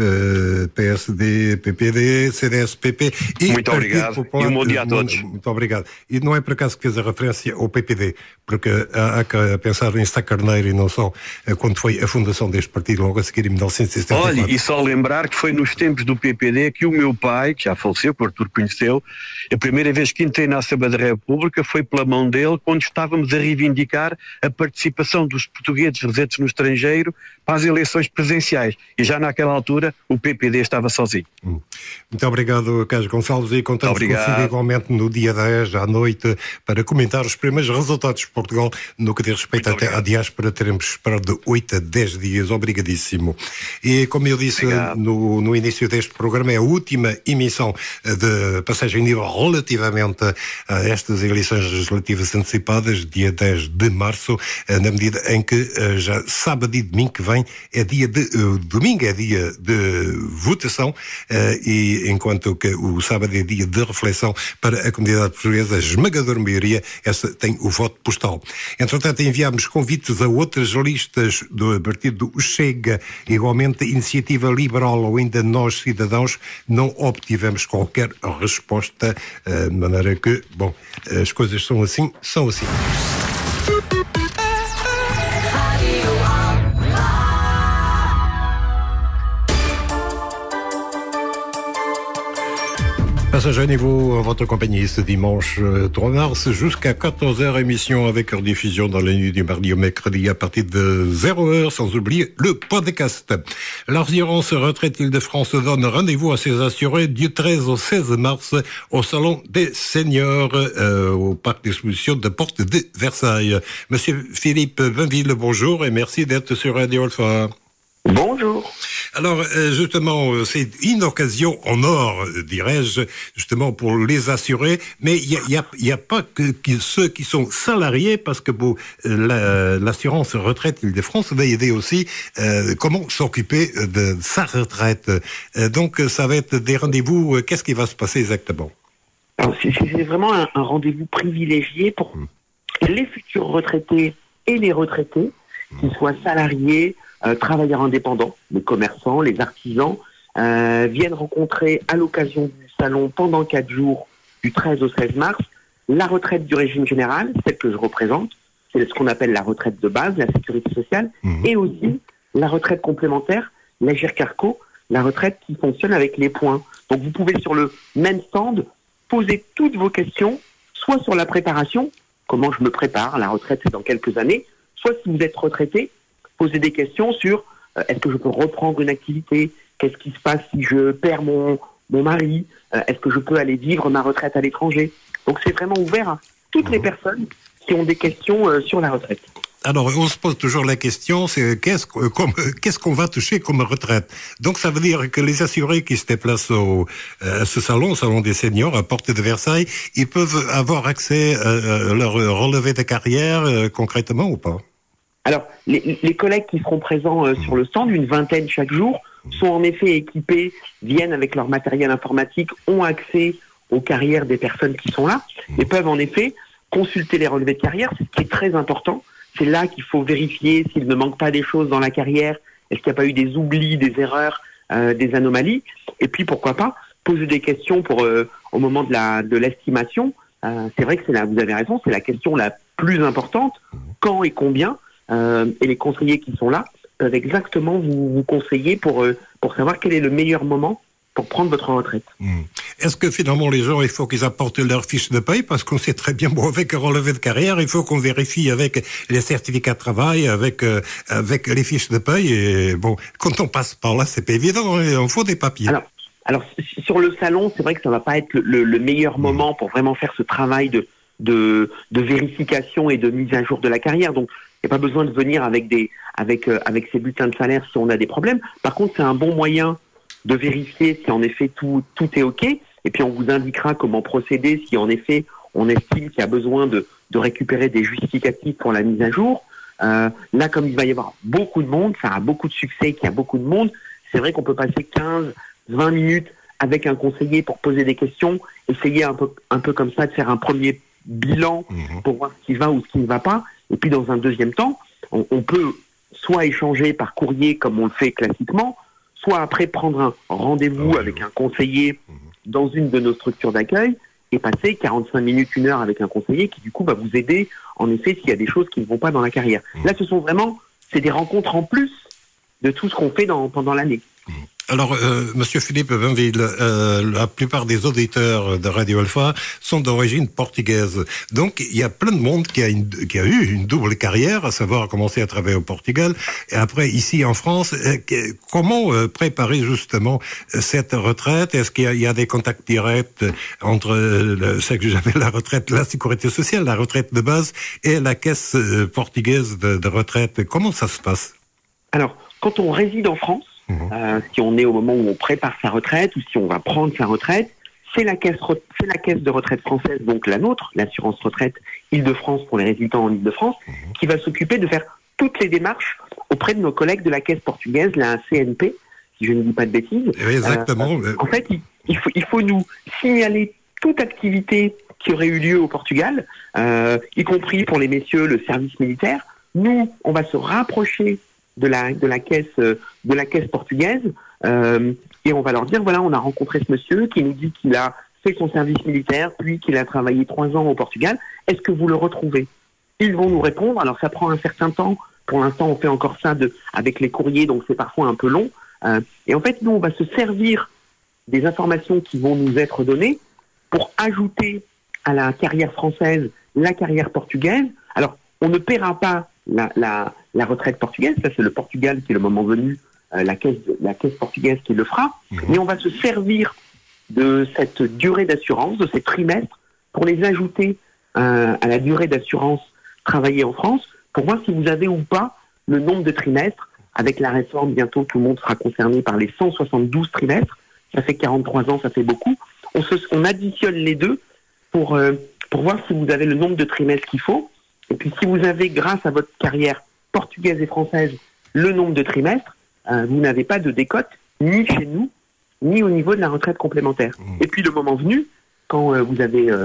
PSD, PPD, CDS-PP e muito obrigado. Popular. E um bom dia a todos. Muito obrigado. E não é por acaso que fez a referência ao PPD, porque há que pensar em Sá Carneiro e não só quando foi a fundação deste partido, logo a seguir em 1974. Olha, e só lembrar que foi nos tempos do PPD que o meu pai, que já faleceu, que o Artur conheceu, a primeira vez que entrei na Assembleia da República foi pela mão dele, quando estávamos a reivindicar a participação dos portugueses residentes no estrangeiro para as eleições presidenciais. E já naquela altura o PPD estava sozinho. Muito obrigado, Carlos Gonçalves, e contamos consigo igualmente no dia 10 à noite para comentar os primeiros resultados de Portugal no que diz respeito até à diáspora. Teremos esperado de 8 a 10 dias. Obrigadíssimo. E como eu disse no início deste programa, é a última emissão de passagem nível relativamente a estas eleições legislativas antecipadas, dia 10 de março, na medida em que já sábado e domingo que vem é dia de domingo é dia de votação, e enquanto que o sábado é dia de reflexão para a comunidade portuguesa, a esmagadora maioria essa tem o voto postal. Entretanto, enviámos convites a outras listas do partido do Chega, igualmente Iniciativa Liberal ou ainda Nós Cidadãos, não obtivemos qualquer resposta, de maneira que, bom, as coisas são assim. Passage à niveau à votre compagnie ce dimanche 3 mars jusqu'à 14h, émission avec rediffusion dans la nuit du mardi au mercredi à partir de 0h, sans oublier le podcast. L'assurance retraite Île-de-France donne rendez-vous à ses assurés du 13 au 16 mars au Salon des Seniors au Parc d'Exposition de Porte de Versailles. Monsieur Philippe Bainville, bonjour et merci d'être sur Radio Alpha. Bonjour. Alors, justement, c'est une occasion en or, dirais-je, justement pour les assurés, mais il y a pas que ceux qui sont salariés, parce que l'assurance retraite Île-de-France va aider aussi comment s'occuper de sa retraite. Donc, ça va être des rendez-vous. Qu'est-ce qui va se passer exactement? Alors, c'est vraiment un rendez-vous privilégié pour les futurs retraités et les retraités, qu'ils soient salariés, travailleurs indépendants, les commerçants, les artisans, viennent rencontrer à l'occasion du salon pendant 4 jours, du 13 au 16 mars, la retraite du régime général, celle que je représente, c'est ce qu'on appelle la retraite de base, la sécurité sociale, et aussi la retraite complémentaire, l'Agir Carco, la retraite qui fonctionne avec les points. Donc vous pouvez sur le même stand poser toutes vos questions, soit sur la préparation, comment je me prépare, la retraite c'est dans quelques années, soit si vous êtes retraité, poser des questions sur est-ce que je peux reprendre une activité, qu'est-ce qui se passe si je perds mon mon mari, est-ce que je peux aller vivre ma retraite à l'étranger? Donc c'est vraiment ouvert à toutes les personnes qui ont des questions sur la retraite. Alors, on se pose toujours la question, c'est qu'est-ce qu'on va toucher comme retraite? Donc, ça veut dire que les assurés qui se déplacent à ce salon, au salon des seniors, à Porte de Versailles, ils peuvent avoir accès à leur relevé de carrière concrètement ou pas? Alors, les collègues qui seront présents sur le stand, une vingtaine chaque jour, sont en effet équipés, viennent avec leur matériel informatique, ont accès aux carrières des personnes qui sont là, et peuvent en effet consulter les relevés de carrière, ce qui est très important. C'est là qu'il faut vérifier s'il ne manque pas des choses dans la carrière, est-ce qu'il n'y a pas eu des oublis, des erreurs, des anomalies, et puis pourquoi pas poser des questions au moment de l'estimation. C'est vrai que vous avez raison, c'est la question la plus importante, quand et combien, et les conseillers qui sont là peuvent exactement vous conseiller pour savoir quel est le meilleur moment pour prendre votre retraite. Est-ce que finalement les gens, il faut qu'ils apportent leur fiche de paye, parce qu'on sait très bien, avec un relevé de carrière, il faut qu'on vérifie avec les certificats de travail, avec les fiches de paye, et bon, quand on passe par là, c'est pas évident, hein, il faut des papiers. Alors sur le salon, c'est vrai que ça va pas être le meilleur moment pour vraiment faire ce travail de vérification et de mise à jour de la carrière. Donc il n'y a pas besoin de venir avec ces bulletins de salaire si on a des problèmes. Par contre, c'est un bon moyen de vérifier si en effet tout est OK, et puis on vous indiquera comment procéder si en effet on estime qu'il y a besoin de récupérer des justificatifs pour la mise à jour. Là, comme il va y avoir beaucoup de monde, ça a beaucoup de succès, qu'il y a beaucoup de monde, c'est vrai qu'on peut passer 15-20 minutes avec un conseiller pour poser des questions, essayer un peu comme ça de faire un premier bilan pour voir ce qui va ou ce qui ne va pas, et puis dans un deuxième temps, on peut soit échanger par courrier comme on le fait classiquement, soit après prendre un rendez-vous avec un conseiller dans une de nos structures d'accueil et passer 45 minutes, 1 heure avec un conseiller qui du coup va vous aider en effet s'il y a des choses qui ne vont pas dans la carrière. Là, c'est des rencontres en plus de tout ce qu'on fait pendant l'année. Alors, Monsieur Philippe Bainville, la plupart des auditeurs de Radio Alpha sont d'origine portugaise. Donc, il y a plein de monde qui a eu une double carrière, à savoir commencer à travailler au Portugal et après ici en France. Comment préparer justement cette retraite? Est-ce qu'il y a des contacts directs entre ce que j'appelle la retraite, la sécurité sociale, la retraite de base et la caisse portugaise de retraite? Comment ça se passe? Alors, quand on réside en France, si on est au moment où on prépare sa retraite ou si on va prendre sa retraite, c'est la caisse de retraite française, donc la nôtre, l'assurance retraite Île-de-France pour les résidents en Île-de-France, qui va s'occuper de faire toutes les démarches auprès de nos collègues de la caisse portugaise, la CNP, si je ne dis pas de bêtises. Exactement. En fait, il faut nous signaler toute activité qui aurait eu lieu au Portugal, y compris pour les messieurs le service militaire. Nous, on va se rapprocher de la caisse portugaise et on va leur dire voilà, on a rencontré ce monsieur qui nous dit qu'il a fait son service militaire puis qu'il a travaillé 3 ans au Portugal, est-ce que vous le retrouvez? Ils vont nous répondre, alors ça prend un certain temps, pour l'instant on fait encore ça avec les courriers, donc c'est parfois un peu long, et en fait nous on va se servir des informations qui vont nous être données pour ajouter à la carrière française la carrière portugaise. Alors on ne paiera pas la retraite portugaise, ça c'est le Portugal qui est le moment venu, la caisse portugaise qui le fera, mais on va se servir de cette durée d'assurance, de ces trimestres, pour les ajouter à la durée d'assurance travaillée en France, pour voir si vous avez ou pas le nombre de trimestres. Avec la réforme, bientôt tout le monde sera concerné par les 172 trimestres, ça fait 43 ans, ça fait beaucoup. On additionne les deux pour voir si vous avez le nombre de trimestres qu'il faut. Et puis si vous avez, grâce à votre carrière portugaise et française, le nombre de trimestres, vous n'avez pas de décote, ni chez nous, ni au niveau de la retraite complémentaire. Et puis le moment venu, quand vous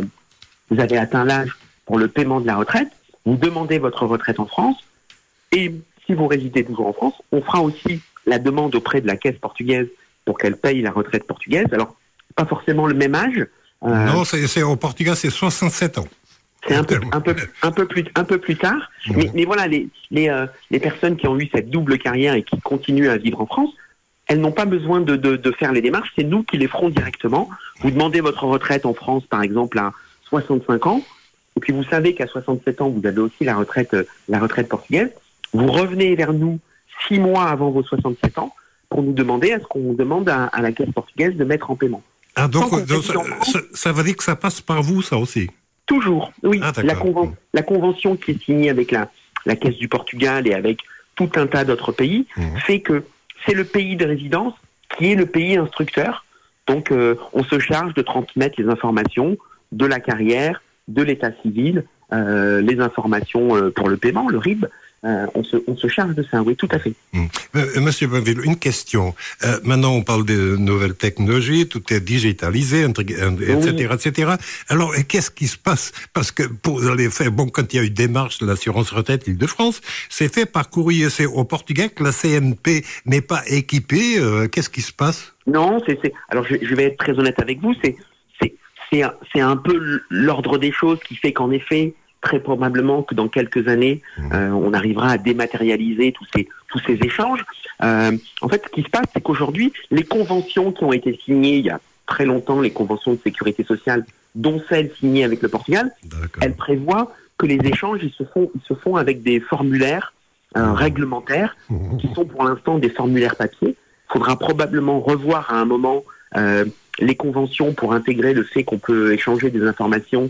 avez atteint l'âge pour le paiement de la retraite, vous demandez votre retraite en France, et si vous résidez toujours en France, on fera aussi la demande auprès de la caisse portugaise pour qu'elle paye la retraite portugaise. Alors, pas forcément le même âge. Non, c'est au Portugal, c'est 67 ans. C'est un peu plus tard, mais voilà, les personnes qui ont eu cette double carrière et qui continuent à vivre en France, elles n'ont pas besoin de faire les démarches, c'est nous qui les ferons directement. Vous demandez votre retraite en France, par exemple, à 65 ans, et puis vous savez qu'à 67 ans, vous avez aussi la retraite portugaise. Vous revenez vers nous 6 mois avant vos 67 ans pour nous demander est-ce qu'on demande à la caisse portugaise de mettre en paiement. Ah, donc ça veut dire que ça passe par vous, ça aussi? Toujours, oui. Ah, la convention qui est signée avec la Caisse du Portugal et avec tout un tas d'autres pays fait que c'est le pays de résidence qui est le pays instructeur. Donc, on se charge de transmettre les informations de la carrière, de l'état civil, les informations pour le paiement, le RIB. On se charge de ça, oui, tout à fait. Monsieur Bainville, une question. Maintenant, on parle de nouvelles technologies, tout est digitalisé, etc., etc. Alors, qu'est-ce qui se passe? Parce que pour aller faire, quand il y a eu démarche de l'assurance retraite Île-de-France, c'est fait par courrier. C'est au Portugal que la CNP n'est pas équipée. Qu'est-ce qui se passe? Non, alors je vais être très honnête avec vous. C'est un peu l'ordre des choses qui fait qu'en effet, très probablement que dans quelques années, on arrivera à dématérialiser tous ces échanges. En fait, ce qui se passe, c'est qu'aujourd'hui, les conventions qui ont été signées il y a très longtemps, les conventions de sécurité sociale, dont celles signées avec le Portugal, elles prévoient que les échanges ils se font avec des formulaires réglementaires, qui sont pour l'instant des formulaires papier. Il faudra probablement revoir à un moment les conventions pour intégrer le fait qu'on peut échanger des informations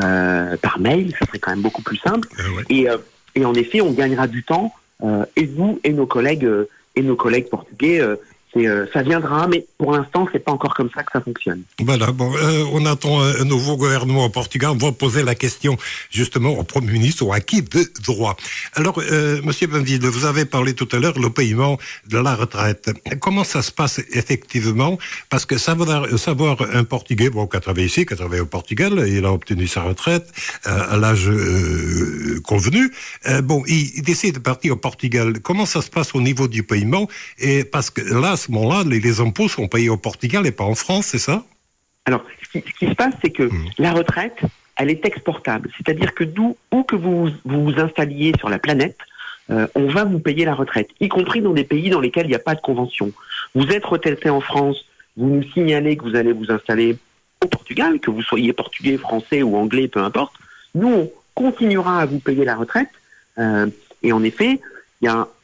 par mail, ça serait quand même beaucoup plus simple. Et en effet, on gagnera du temps, et vous et nos collègues portugais. Ça viendra, mais pour l'instant, c'est pas encore comme ça que ça fonctionne. Voilà, on attend un nouveau gouvernement au Portugal. On va poser la question justement au Premier ministre ou à qui de droit. Alors, Monsieur Bainville, vous avez parlé tout à l'heure le paiement de la retraite. Comment ça se passe effectivement? Parce que savoir un Portugais, qui a travaillé ici, qui a travaillé au Portugal, il a obtenu sa retraite à l'âge convenu. Il décide de partir au Portugal. Comment ça se passe au niveau du paiement? Et parce que là, à ce moment-là, les impôts sont payés au Portugal et pas en France, c'est ça? Alors, ce qui se passe, c'est que la retraite, elle est exportable. C'est-à-dire que où que vous vous installiez sur la planète, on va vous payer la retraite, y compris dans des pays dans lesquels il n'y a pas de convention. Vous êtes retraité en France, vous nous signalez que vous allez vous installer au Portugal, que vous soyez portugais, français ou anglais, peu importe. Nous, on continuera à vous payer la retraite. Et en effet, il y a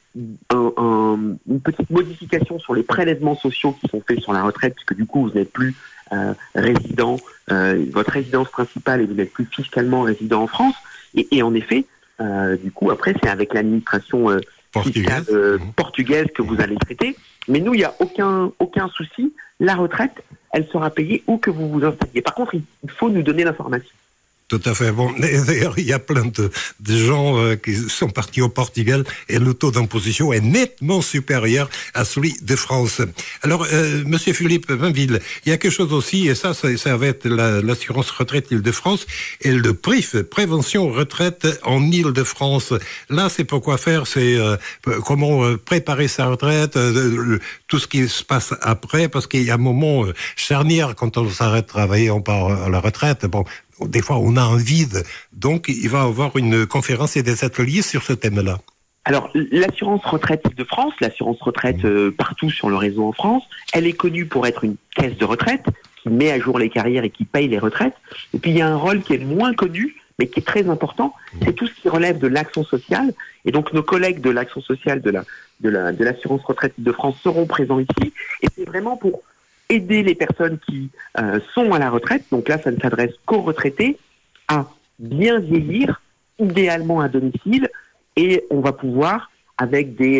une petite modification sur les prélèvements sociaux qui sont faits sur la retraite, puisque du coup vous n'êtes plus résident, votre résidence principale, et vous n'êtes plus fiscalement résident en France. Et en effet, du coup après c'est avec l'administration fiscale portugaise que vous allez traiter. Mais nous, il n'y a aucun souci. La retraite, elle sera payée où que vous vous installiez. Par contre, il faut nous donner l'information. Tout à fait. D'ailleurs, il y a plein de gens qui sont partis au Portugal et le taux d'imposition est nettement supérieur à celui de France. Alors, Monsieur Philippe Bainville, il y a quelque chose aussi, et ça va être l'assurance retraite Île-de-France et le PRIF, prévention retraite en Île-de-France. Là, c'est pour quoi faire, c'est comment préparer sa retraite, tout ce qui se passe après, parce qu'il y a un moment charnière quand on s'arrête de travailler, on part à la retraite. Des fois, on a un vide. Donc, il va y avoir une conférence et des ateliers sur ce thème-là. Alors, l'assurance retraite de France, l'assurance retraite partout sur le réseau en France, elle est connue pour être une caisse de retraite qui met à jour les carrières et qui paye les retraites. Et puis, il y a un rôle qui est moins connu, mais qui est très important, c'est tout ce qui relève de l'action sociale. Et donc, nos collègues de l'action sociale de l'assurance retraite de France seront présents ici. Et c'est vraiment pour aider les personnes qui sont à la retraite, donc là ça ne s'adresse qu'aux retraités, à bien vieillir, idéalement à domicile, et on va pouvoir, avec des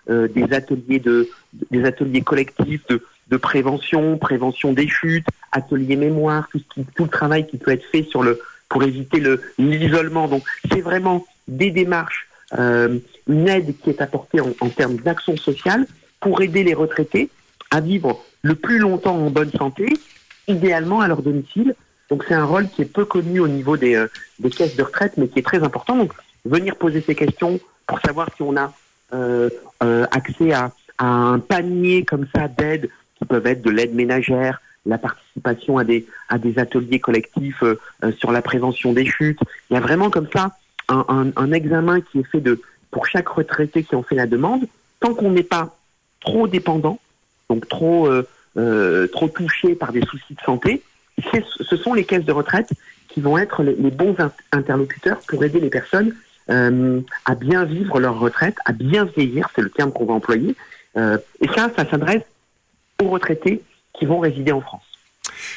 ateliers collectifs de prévention des chutes, ateliers mémoire, tout le travail qui peut être fait pour éviter l'isolement. Donc c'est vraiment des démarches, une aide qui est apportée en termes d'action sociale pour aider les retraités à vivre le plus longtemps en bonne santé, idéalement à leur domicile. Donc c'est un rôle qui est peu connu au niveau des caisses de retraite, mais qui est très important. Donc venir poser ces questions pour savoir si on a accès à un panier comme ça d'aides qui peuvent être de l'aide ménagère, la participation à des ateliers collectifs sur la prévention des chutes. Il y a vraiment comme ça un examen qui est fait pour chaque retraité qui en fait la demande, tant qu'on n'est pas trop dépendant, donc trop touché par des soucis de santé. Ce sont les caisses de retraite qui vont être les bons interlocuteurs pour aider les personnes à bien vivre leur retraite, à bien vieillir, c'est le terme qu'on va employer. Et ça s'adresse aux retraités qui vont résider en France.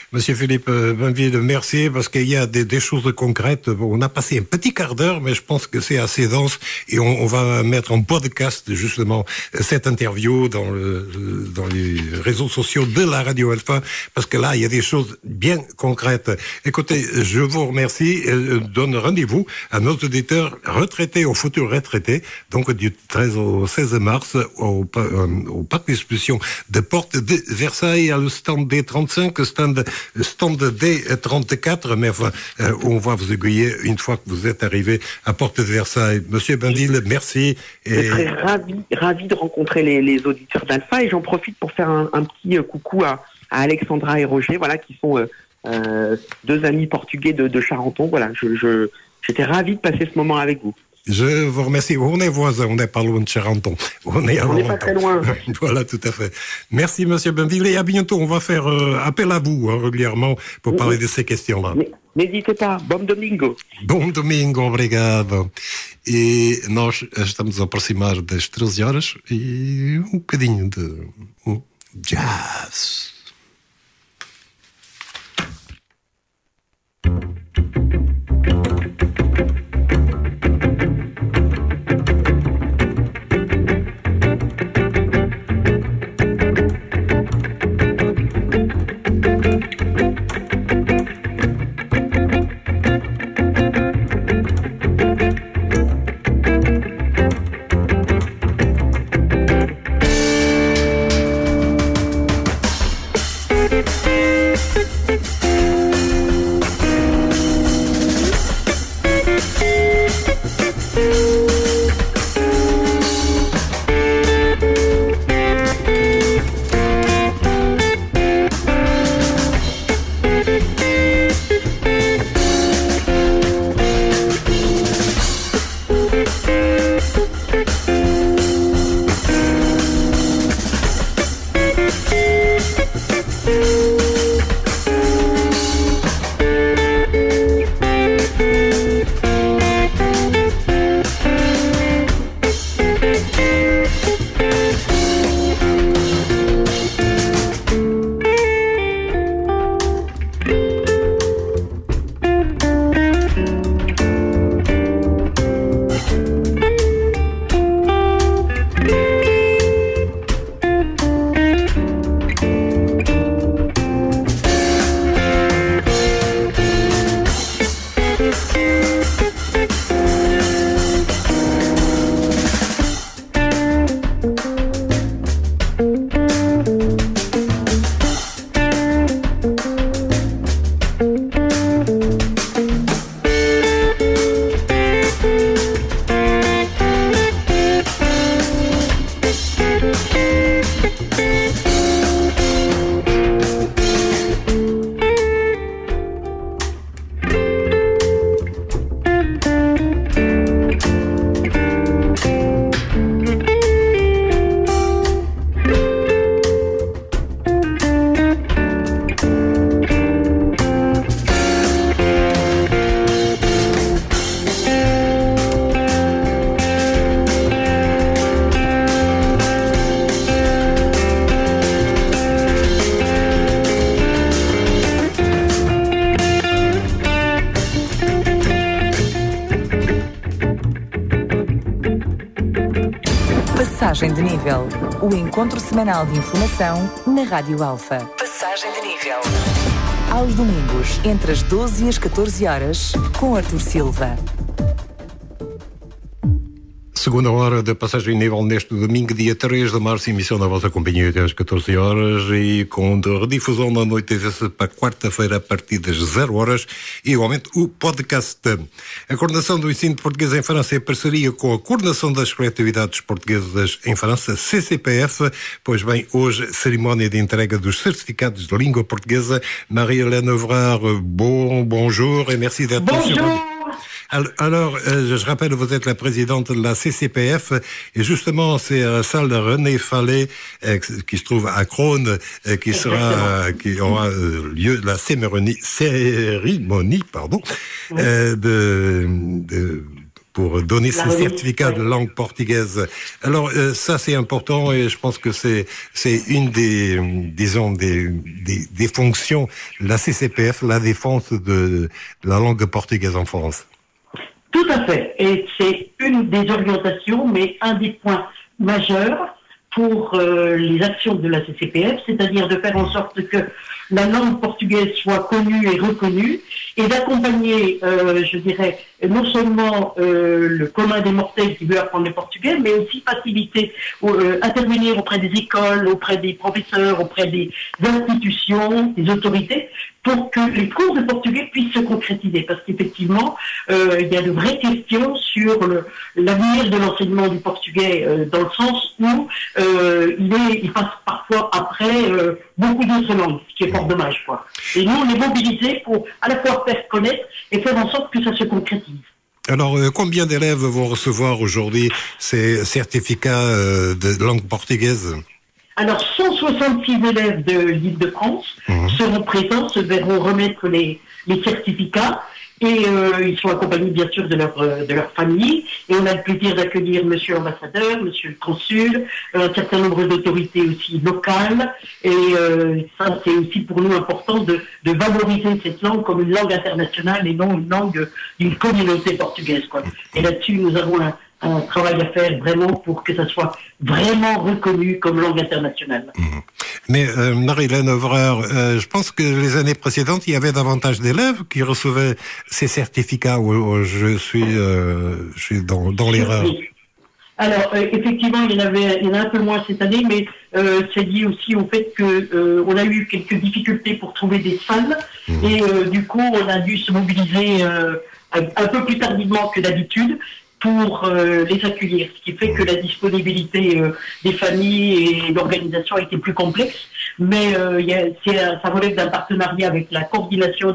Monsieur Philippe Bainville, merci, parce qu'il y a des choses concrètes. On a passé un petit quart d'heure, mais je pense que c'est assez dense, et on va mettre en podcast, justement, cette interview dans les réseaux sociaux de la Radio Alpha, parce que là, il y a des choses bien concrètes. Écoutez, je vous remercie, et donne rendez-vous à nos auditeurs retraités, aux futurs retraités, donc du 13 au 16 mars, au parc d'exposition de Porte de Versailles, à le stand D35, stand D34, mais enfin, on va vous aiguiller une fois que vous êtes arrivé à Porte de Versailles. Monsieur Bainville, merci. Je serais ravi de rencontrer les auditeurs d'Alpha, et j'en profite pour faire un petit coucou à Alexandra et Roger, voilà, qui sont deux amis portugais de Charenton. Voilà, j'étais ravi de passer ce moment avec vous. Je vous remercie. On est voisins, on n'est pas loin de Charenton. On n'est pas très loin. Voilà, tout à fait. Merci, monsieur Bainville, et à bientôt. On va faire appel à vous régulièrement pour parler de ces questions-là. N'hésitez pas. Bom domingo. Bom domingo, obrigado. E nós estamos a aproximar das 13 horas e bocadinho de jazz. Passagem de nível. O encontro semanal de informação na Rádio Alfa. Passagem de nível. Aos domingos, entre as 12 e as 14 horas, com Artur Silva. Segunda hora da Passagem de Nível neste domingo, dia 3 de março, emissão na vossa companhia até às 14 horas e com redifusão na noite para quarta-feira a partir das 0 horas e igualmente o podcast. A coordenação do ensino de português em França em parceria com a coordenação das coletividades portuguesas em França, CCPF. Pois bem, hoje cerimónia de entrega dos certificados de língua portuguesa. Marie-Hélène Ovrard, bonjour et merci d'être sur. Alors, je rappelle, vous êtes la présidente de la CCPF et justement, c'est à la salle de René Fallet qui se trouve à Crône qui aura lieu la cérémonie, de pour donner ce certificat de langue portugaise. Alors ça c'est important et je pense que c'est une des fonctions de la CCPF, la défense de la langue portugaise en France. Tout à fait, et c'est une des orientations, mais un des points majeurs pour les actions de la CCPF, c'est-à-dire de faire en sorte que la langue portugaise soit connue et reconnue, et d'accompagner, je dirais, non seulement le commun des mortels qui veut apprendre le portugais, mais aussi faciliter, intervenir auprès des écoles, auprès des professeurs, auprès des institutions, des autorités, pour que les cours de portugais puissent se concrétiser. Parce qu'effectivement, il y a de vraies questions sur l'avenir de l'enseignement du portugais, dans le sens où il passe parfois après beaucoup d'autres langues, ce qui est fort dommage, quoi. Et nous, on est mobilisés pour à la fois faire connaître et faire en sorte que ça se concrétise. Alors, combien d'élèves vont recevoir aujourd'hui ces certificats de langue portugaise ? Alors, 166 élèves de l'Île-de-France seront présents, se verront remettre les certificats, et ils sont accompagnés bien sûr de leur famille, et on a le plaisir d'accueillir monsieur l'ambassadeur, monsieur le consul, un certain nombre d'autorités aussi locales, et ça c'est aussi pour nous important de valoriser cette langue comme une langue internationale et non une langue d'une communauté portugaise, quoi. Et là-dessus nous avons un travail à faire vraiment pour que ça soit vraiment reconnu comme langue internationale. Mais Marie-Hélène Ovreur, je pense que les années précédentes, il y avait davantage d'élèves qui recevaient ces certificats où je suis dans l'erreur. Alors, effectivement, il y en a un peu moins cette année, mais c'est lié aussi au fait que on a eu quelques difficultés pour trouver des salles, et du coup, on a dû se mobiliser un peu plus tardivement que d'habitude pour les accueillir, ce qui fait que la disponibilité des familles et l'organisation a été plus complexe, mais ça relève d'un partenariat avec la coordination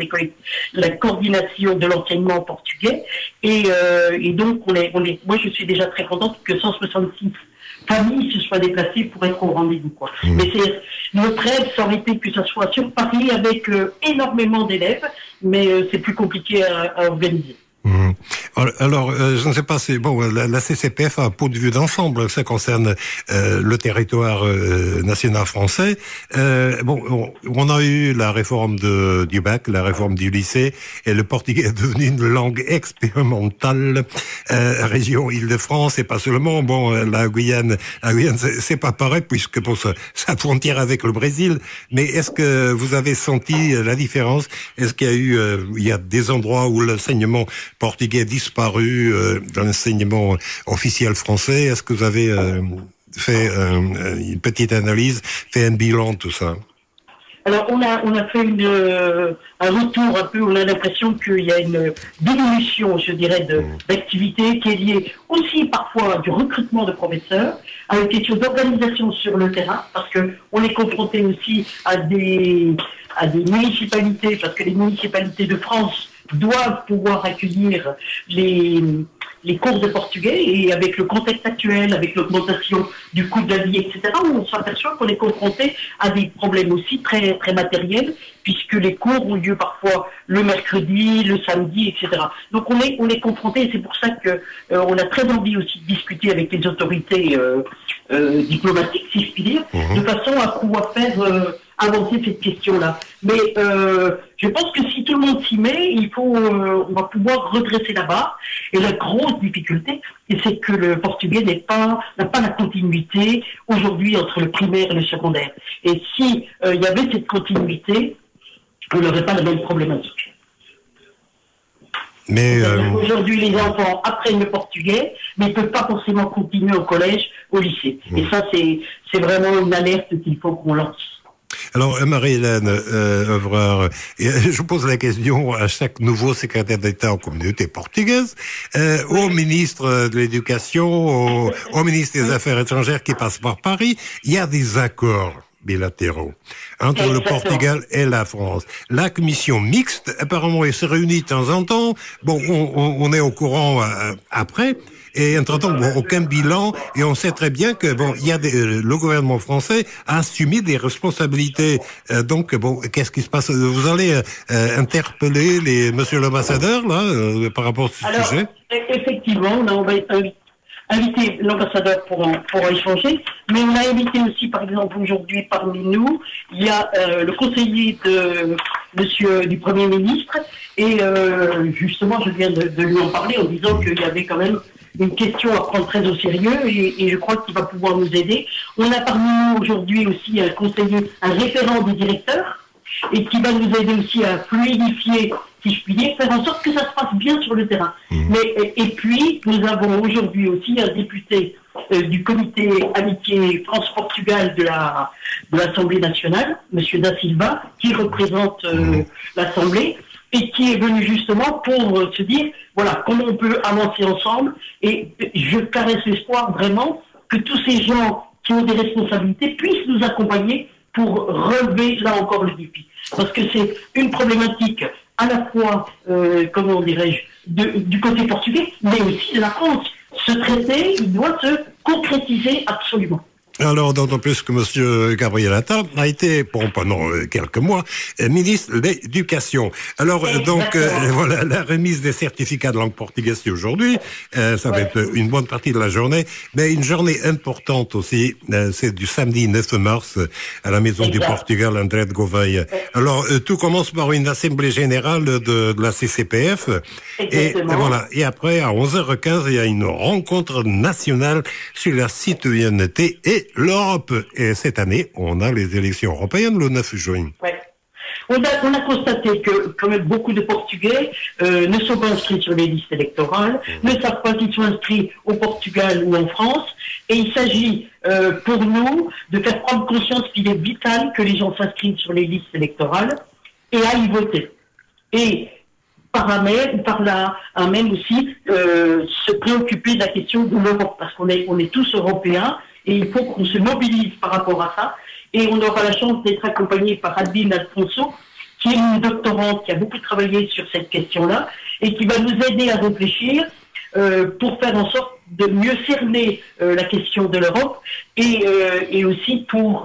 de l'enseignement portugais, et donc moi je suis déjà très contente que 166 familles se soient déplacées pour être au rendez-vous, quoi. Mais notre rêve, ça aurait été que ça soit sur Paris avec énormément d'élèves, mais c'est plus compliqué à organiser. Alors, je ne sais pas, la CCPF a un point de vue d'ensemble, ça concerne le territoire national français. On a eu la réforme du bac, la réforme du lycée, et le portugais est devenu une langue expérimentale, région Île-de-France, et pas seulement. La Guyane, c'est pas pareil, puisque ça frontière avec le Brésil. Mais est-ce que vous avez senti la différence? Est-ce qu'il y a des endroits où l'enseignement portugais disparu dans l'enseignement officiel français? Est-ce que vous avez fait une petite analyse, fait un bilan, tout ça? Alors, on a fait un retour un peu, on a l'impression qu'il y a une diminution, je dirais, d'activité qui est liée aussi parfois du recrutement de professeurs, à une question d'organisation sur le terrain, parce que on est confronté aussi à des municipalités, parce que les municipalités de France doivent pouvoir accueillir les cours de portugais, et avec le contexte actuel, avec l'augmentation du coût de la vie, etc., on s'aperçoit qu'on est confronté à des problèmes aussi très, très matériels, puisque les cours ont lieu parfois le mercredi, le samedi, etc. Donc on est confronté, et c'est pour ça que on a très envie aussi de discuter avec les autorités diplomatiques, si je puis dire, de façon à pouvoir faire avancer cette question-là. Mais je pense que si tout le monde s'y met, on va pouvoir redresser la barre. Et la grosse difficulté, c'est que le portugais n'a pas la continuité aujourd'hui entre le primaire et le secondaire. Et si il y avait cette continuité, on n'aurait pas la même problématique. Mais aujourd'hui, les enfants apprennent le portugais, mais ils ne peuvent pas forcément continuer au collège, au lycée. Et ça, c'est vraiment une alerte qu'il faut qu'on lance. Alors, Marie-Hélène Ovreur, je pose la question à chaque nouveau secrétaire d'État en communauté portugaise, au ministre de l'Éducation, au ministre des Affaires étrangères qui passe par Paris. Il y a des accords bilatéraux entre le Portugal et la France. La commission mixte, apparemment, elle se réunit de temps en temps. Bon, on est au courant après. Et entre-temps, aucun bilan, et on sait très bien que il y a le gouvernement français a assumé des responsabilités. Donc, qu'est-ce qui se passe? Vous allez interpeller monsieur l'ambassadeur là par rapport à ce sujet? Effectivement, on va inviter l'ambassadeur pour échanger, mais on a invité aussi, par exemple, aujourd'hui parmi nous, il y a le conseiller de monsieur du Premier ministre, et justement, je viens de lui en parler en disant qu'il y avait quand même une question à prendre très au sérieux, et je crois qu'il va pouvoir nous aider. On a parmi nous aujourd'hui aussi un référent des directeurs, et qui va nous aider aussi à fluidifier, si je puis dire, faire en sorte que ça se passe bien sur le terrain. Et puis, nous avons aujourd'hui aussi un député du comité amitié France-Portugal de l'Assemblée nationale, monsieur Da Silva, qui représente l'Assemblée, et qui est venu justement pour se dire, voilà, comment on peut avancer ensemble. Et je caresse l'espoir vraiment que tous ces gens qui ont des responsabilités puissent nous accompagner pour relever, là encore, le défi. Parce que c'est une problématique à la fois, comment dirais-je, du côté portugais, mais aussi de la France. Ce traité, il doit se concrétiser absolument. Alors, d'autant plus que monsieur Gabriel Attal a été, pendant quelques mois, ministre de l'Éducation. Alors, voilà, la remise des certificats de langue portugaise aujourd'hui, ça va être une bonne partie de la journée, mais une journée importante aussi, c'est du samedi 9 mars, à la Maison du Portugal, André de Gouveia. Alors, tout commence par une assemblée générale de la CCPF, et voilà. Et après, à 11h15, il y a une rencontre nationale sur la citoyenneté et l'Europe. Et cette année, on a les élections européennes le 9 juin. Ouais. On a constaté que quand même beaucoup de Portugais ne sont pas inscrits sur les listes électorales, ne savent pas qu'ils sont inscrits au Portugal ou en France, et il s'agit pour nous de faire prendre conscience qu'il est vital que les gens s'inscrivent sur les listes électorales et aillent voter. Et par là même aussi se préoccuper de la question de l'Europe, parce qu'on est tous Européens, et il faut qu'on se mobilise par rapport à ça. Et on aura la chance d'être accompagné par Adeline Alfonso, qui est une doctorante qui a beaucoup travaillé sur cette question-là, et qui va nous aider à réfléchir pour faire en sorte de mieux cerner la question de l'Europe, et aussi pour,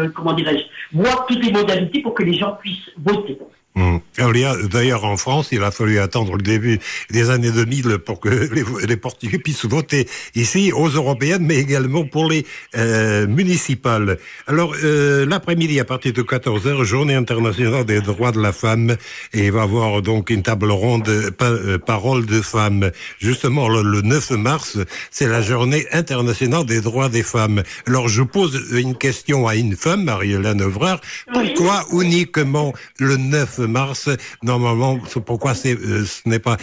voir toutes les modalités pour que les gens puissent voter. Alors, d'ailleurs, en France, il a fallu attendre le début des années 2000 pour que les Portugais puissent voter ici aux européennes, mais également pour les municipales. Alors, l'après-midi, à partir de 14h, Journée internationale des droits de la femme, et il va y avoir donc une table ronde parole de femmes. Justement, le 9 mars, c'est la Journée internationale des droits des femmes. Alors, je pose une question à une femme, Marie-Hélène Evrard. Pourquoi uniquement le 9 mars, normalement, pourquoi ce n'est pas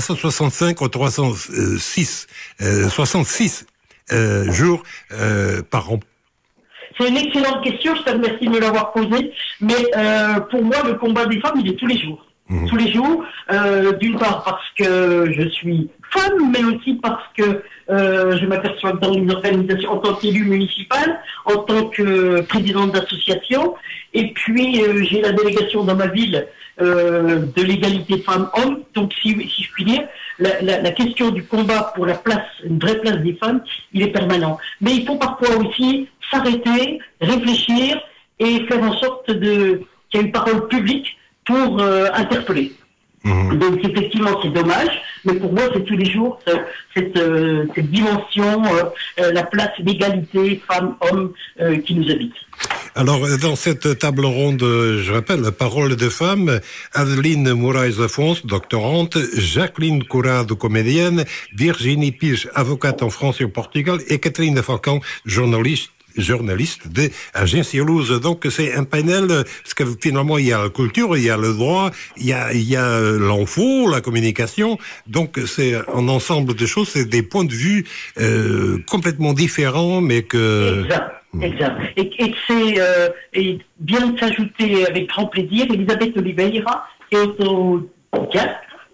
365 ou 306, 66 jours par an? C'est une excellente question, je te remercie de me l'avoir posée, mais pour moi, le combat des femmes, il est tous les jours. Tous les jours, d'une part parce que je suis femme, mais aussi parce que je m'aperçois dans une organisation en tant qu'élue municipale, en tant que présidente d'association, et puis j'ai la délégation dans ma ville de l'égalité femmes-hommes. Donc si je puis dire, la question du combat pour la place, une vraie place des femmes, il est permanent. Mais il faut parfois aussi s'arrêter, réfléchir et faire en sorte qu'il y ait une parole publique pour interpeller. Donc effectivement c'est dommage, mais pour moi c'est tous les jours cette dimension, la place d'égalité femmes-hommes qui nous habite. Alors dans cette table ronde, je rappelle, la parole de femmes, Adeline Moraes-Afonso, doctorante, Jacqueline Curado, comédienne, Virginie Pires, avocate en France et au Portugal, et Catherine Falcão, journaliste de Agência Luz. Donc c'est un panel, parce que finalement il y a la culture, il y a le droit, il y a l'info, la communication, donc c'est un ensemble de choses, c'est des points de vue complètement différents, mais que... Exact. Et c'est et bien de s'ajouter avec grand plaisir Elisabeth Oliveira, qui est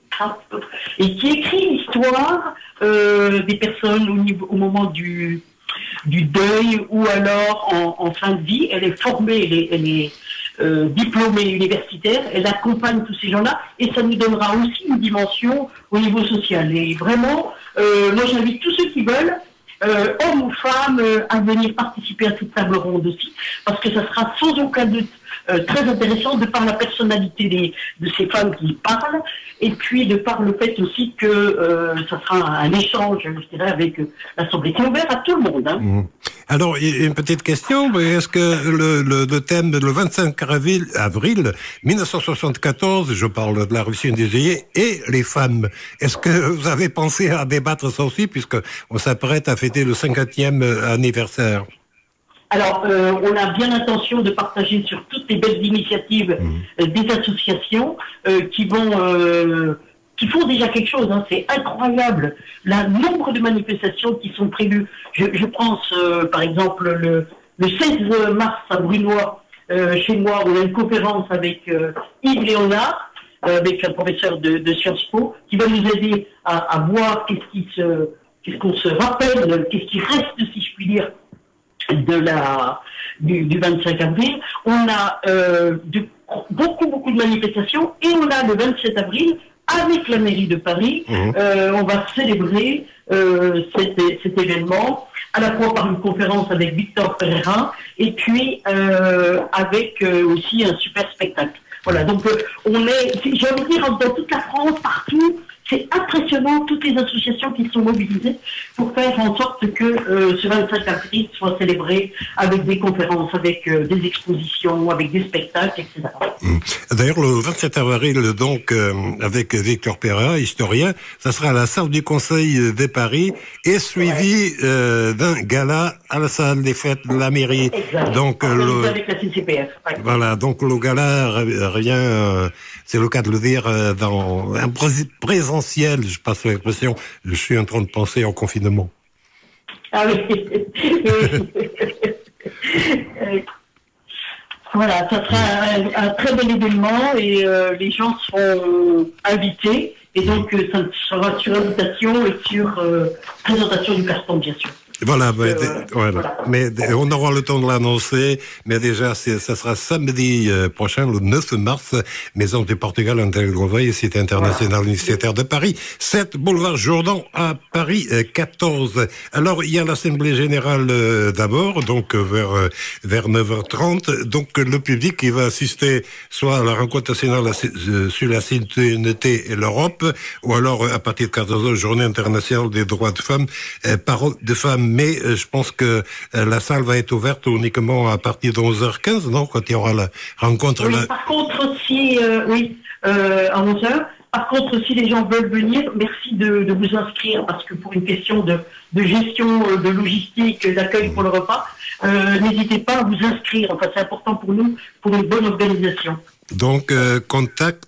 et qui écrit l'histoire des personnes au moment du du deuil ou alors en fin de vie. Elle est formée, elle est diplômée universitaire, elle accompagne tous ces gens-là et ça nous donnera aussi une dimension au niveau social. Et vraiment, moi j'invite tous ceux qui veulent, hommes ou femmes, à venir participer à cette table ronde aussi, parce que ça sera sans aucun doute très intéressant de par la personnalité de ces femmes qui parlent, et puis de par le fait aussi que ça sera un échange, je dirais, avec l'Assemblée qui est ouvert à tout le monde. Hein. Alors, une petite question, est-ce que le thème, le 25 avril 1974, je parle de la Russie indésirée, et les femmes, est-ce que vous avez pensé à débattre ça aussi, puisque on s'apprête à fêter le 50e anniversaire? Alors, on a bien l'intention de partager sur toutes les belles initiatives des associations qui font déjà quelque chose. Hein. C'est incroyable le nombre de manifestations qui sont prévues. Je pense, par exemple, le 16 mars à Brunois, chez moi, on a une conférence avec Yves Léonard, avec un professeur de Sciences Po, qui va nous aider à voir qu'est-ce qu'on se rappelle, qu'est-ce qui reste, si je puis dire, du 25 avril. On a beaucoup de manifestations et on a le 27 avril avec la mairie de Paris, on va célébrer cet événement à la fois par une conférence avec Victor Pereira et puis avec aussi un super spectacle. Voilà, donc on est, j'ai envie de dire, dans toute la France, partout. C'est impressionnant, toutes les associations qui sont mobilisées pour faire en sorte que ce 25 avril soit célébré avec des conférences, avec des expositions, avec des spectacles, etc. D'ailleurs, le 27 avril, donc, avec Victor Pereira, historien, ça sera à la salle du Conseil de Paris et suivi d'un gala à la salle des fêtes de la mairie. Exact. Donc, avec la CCPF. Ouais. Voilà, donc le gala revient, c'est le cas de le dire, dans un présentiel, je passe l'expression, je suis en train de penser en confinement. Ah oui. Voilà, ça sera un très bel événement et les gens seront invités et donc ça sera sur invitation et sur présentation du carton, bien sûr. Voilà, voilà. Mais on aura le temps de l'annoncer, mais déjà, ça sera samedi prochain, le 9 mars, Maison du Portugal, Antel-Grovay, site international universitaire de Paris, 7 boulevard Jourdan à Paris 14. Alors, il y a l'Assemblée Générale d'abord, donc vers 9h30, donc le public qui va assister soit à la rencontre nationale sur la citoyenneté et l'Europe, ou alors à partir de 14h, Journée internationale des droits de femmes, parole de femmes. Mais je pense que la salle va être ouverte uniquement à partir de 11h15, non, quand il y aura la rencontre. Oui, par contre, si à 11h. Par contre, si les gens veulent venir, merci de vous inscrire, parce que pour une question de gestion, de logistique, d'accueil pour le repas, n'hésitez pas à vous inscrire. Enfin, c'est important pour nous, pour une bonne organisation. Donc, contact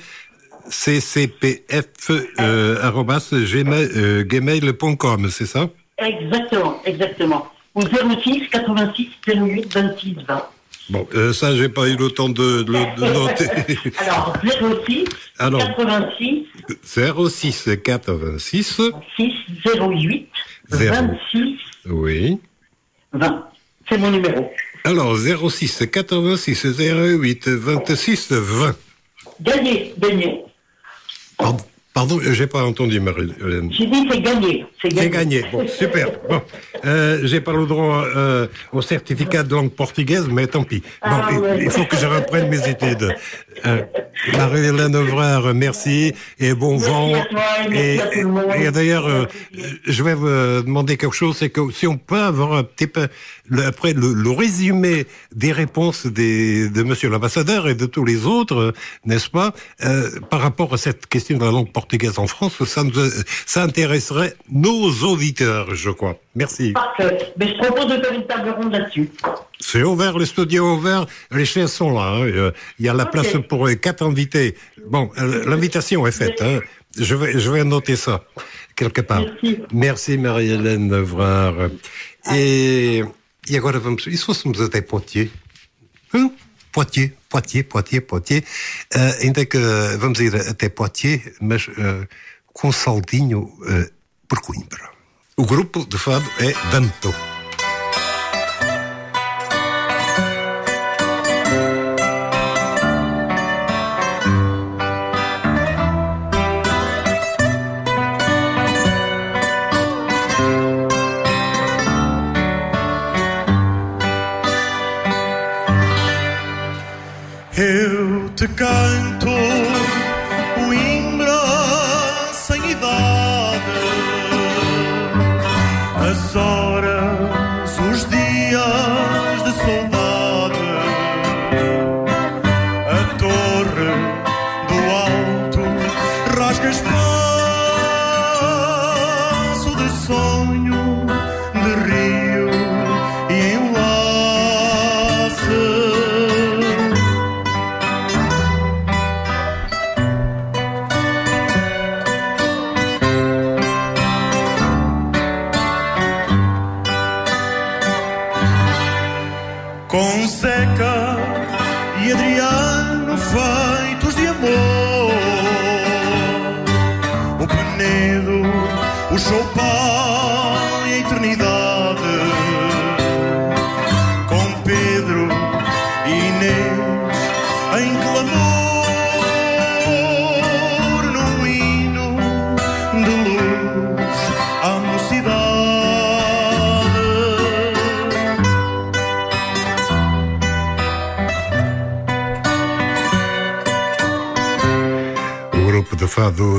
ccpf@gmail.com, c'est ça? Exactement. Au 06 86 08 26 20. Bon, ça, j'ai pas eu le temps de noter. Alors, 06 86 06 86 6 08 26 oui 20. C'est mon numéro. Alors, 06 86 08 26 20. Gagné. Pardon, j'ai pas entendu, Marie-Hélène. J'ai dit c'est gagné. C'est gagné. Bon, super. Bon, j'ai pas le droit au certificat de langue portugaise, mais tant pis. Bon, il faut que je reprenne mes études. Marie-Hélène Ovrard, merci et bon vent. Et d'ailleurs, je vais vous demander quelque chose, c'est que si on peut avoir un petit peu après le résumé des réponses de Monsieur l'ambassadeur et de tous les autres, n'est-ce pas, par rapport à cette question de la langue portugaise en France, ça intéresserait nos auditeurs, je crois. Merci. Parfait. Mais je propose de faire une table ronde là-dessus. C'est ouvert, le studio est ouvert, les chaises sont là. Hein. Il y a la place pour 4 invités. Bon, l'invitation est faite. Hein. Je vais noter ça quelque part. Merci Marie-Hélène Ovrard. E agora vamos. E se fôssemos até Poitiers? Poitiers. Ainda que vamos ir até Poitiers, mas com um saldinho por Coimbra. O grupo de fado é Danto. te canto, Coimbra sem idade, as horas, os dias de saudade, a torre do alto rasga espaço de sonho, de rio e enlace. Com Zeca e Adriano feitos de amor, o Penedo, o Choupal e a eternidade, com Pedro e Inês em clamor, num hino de luz à mocidade. De fado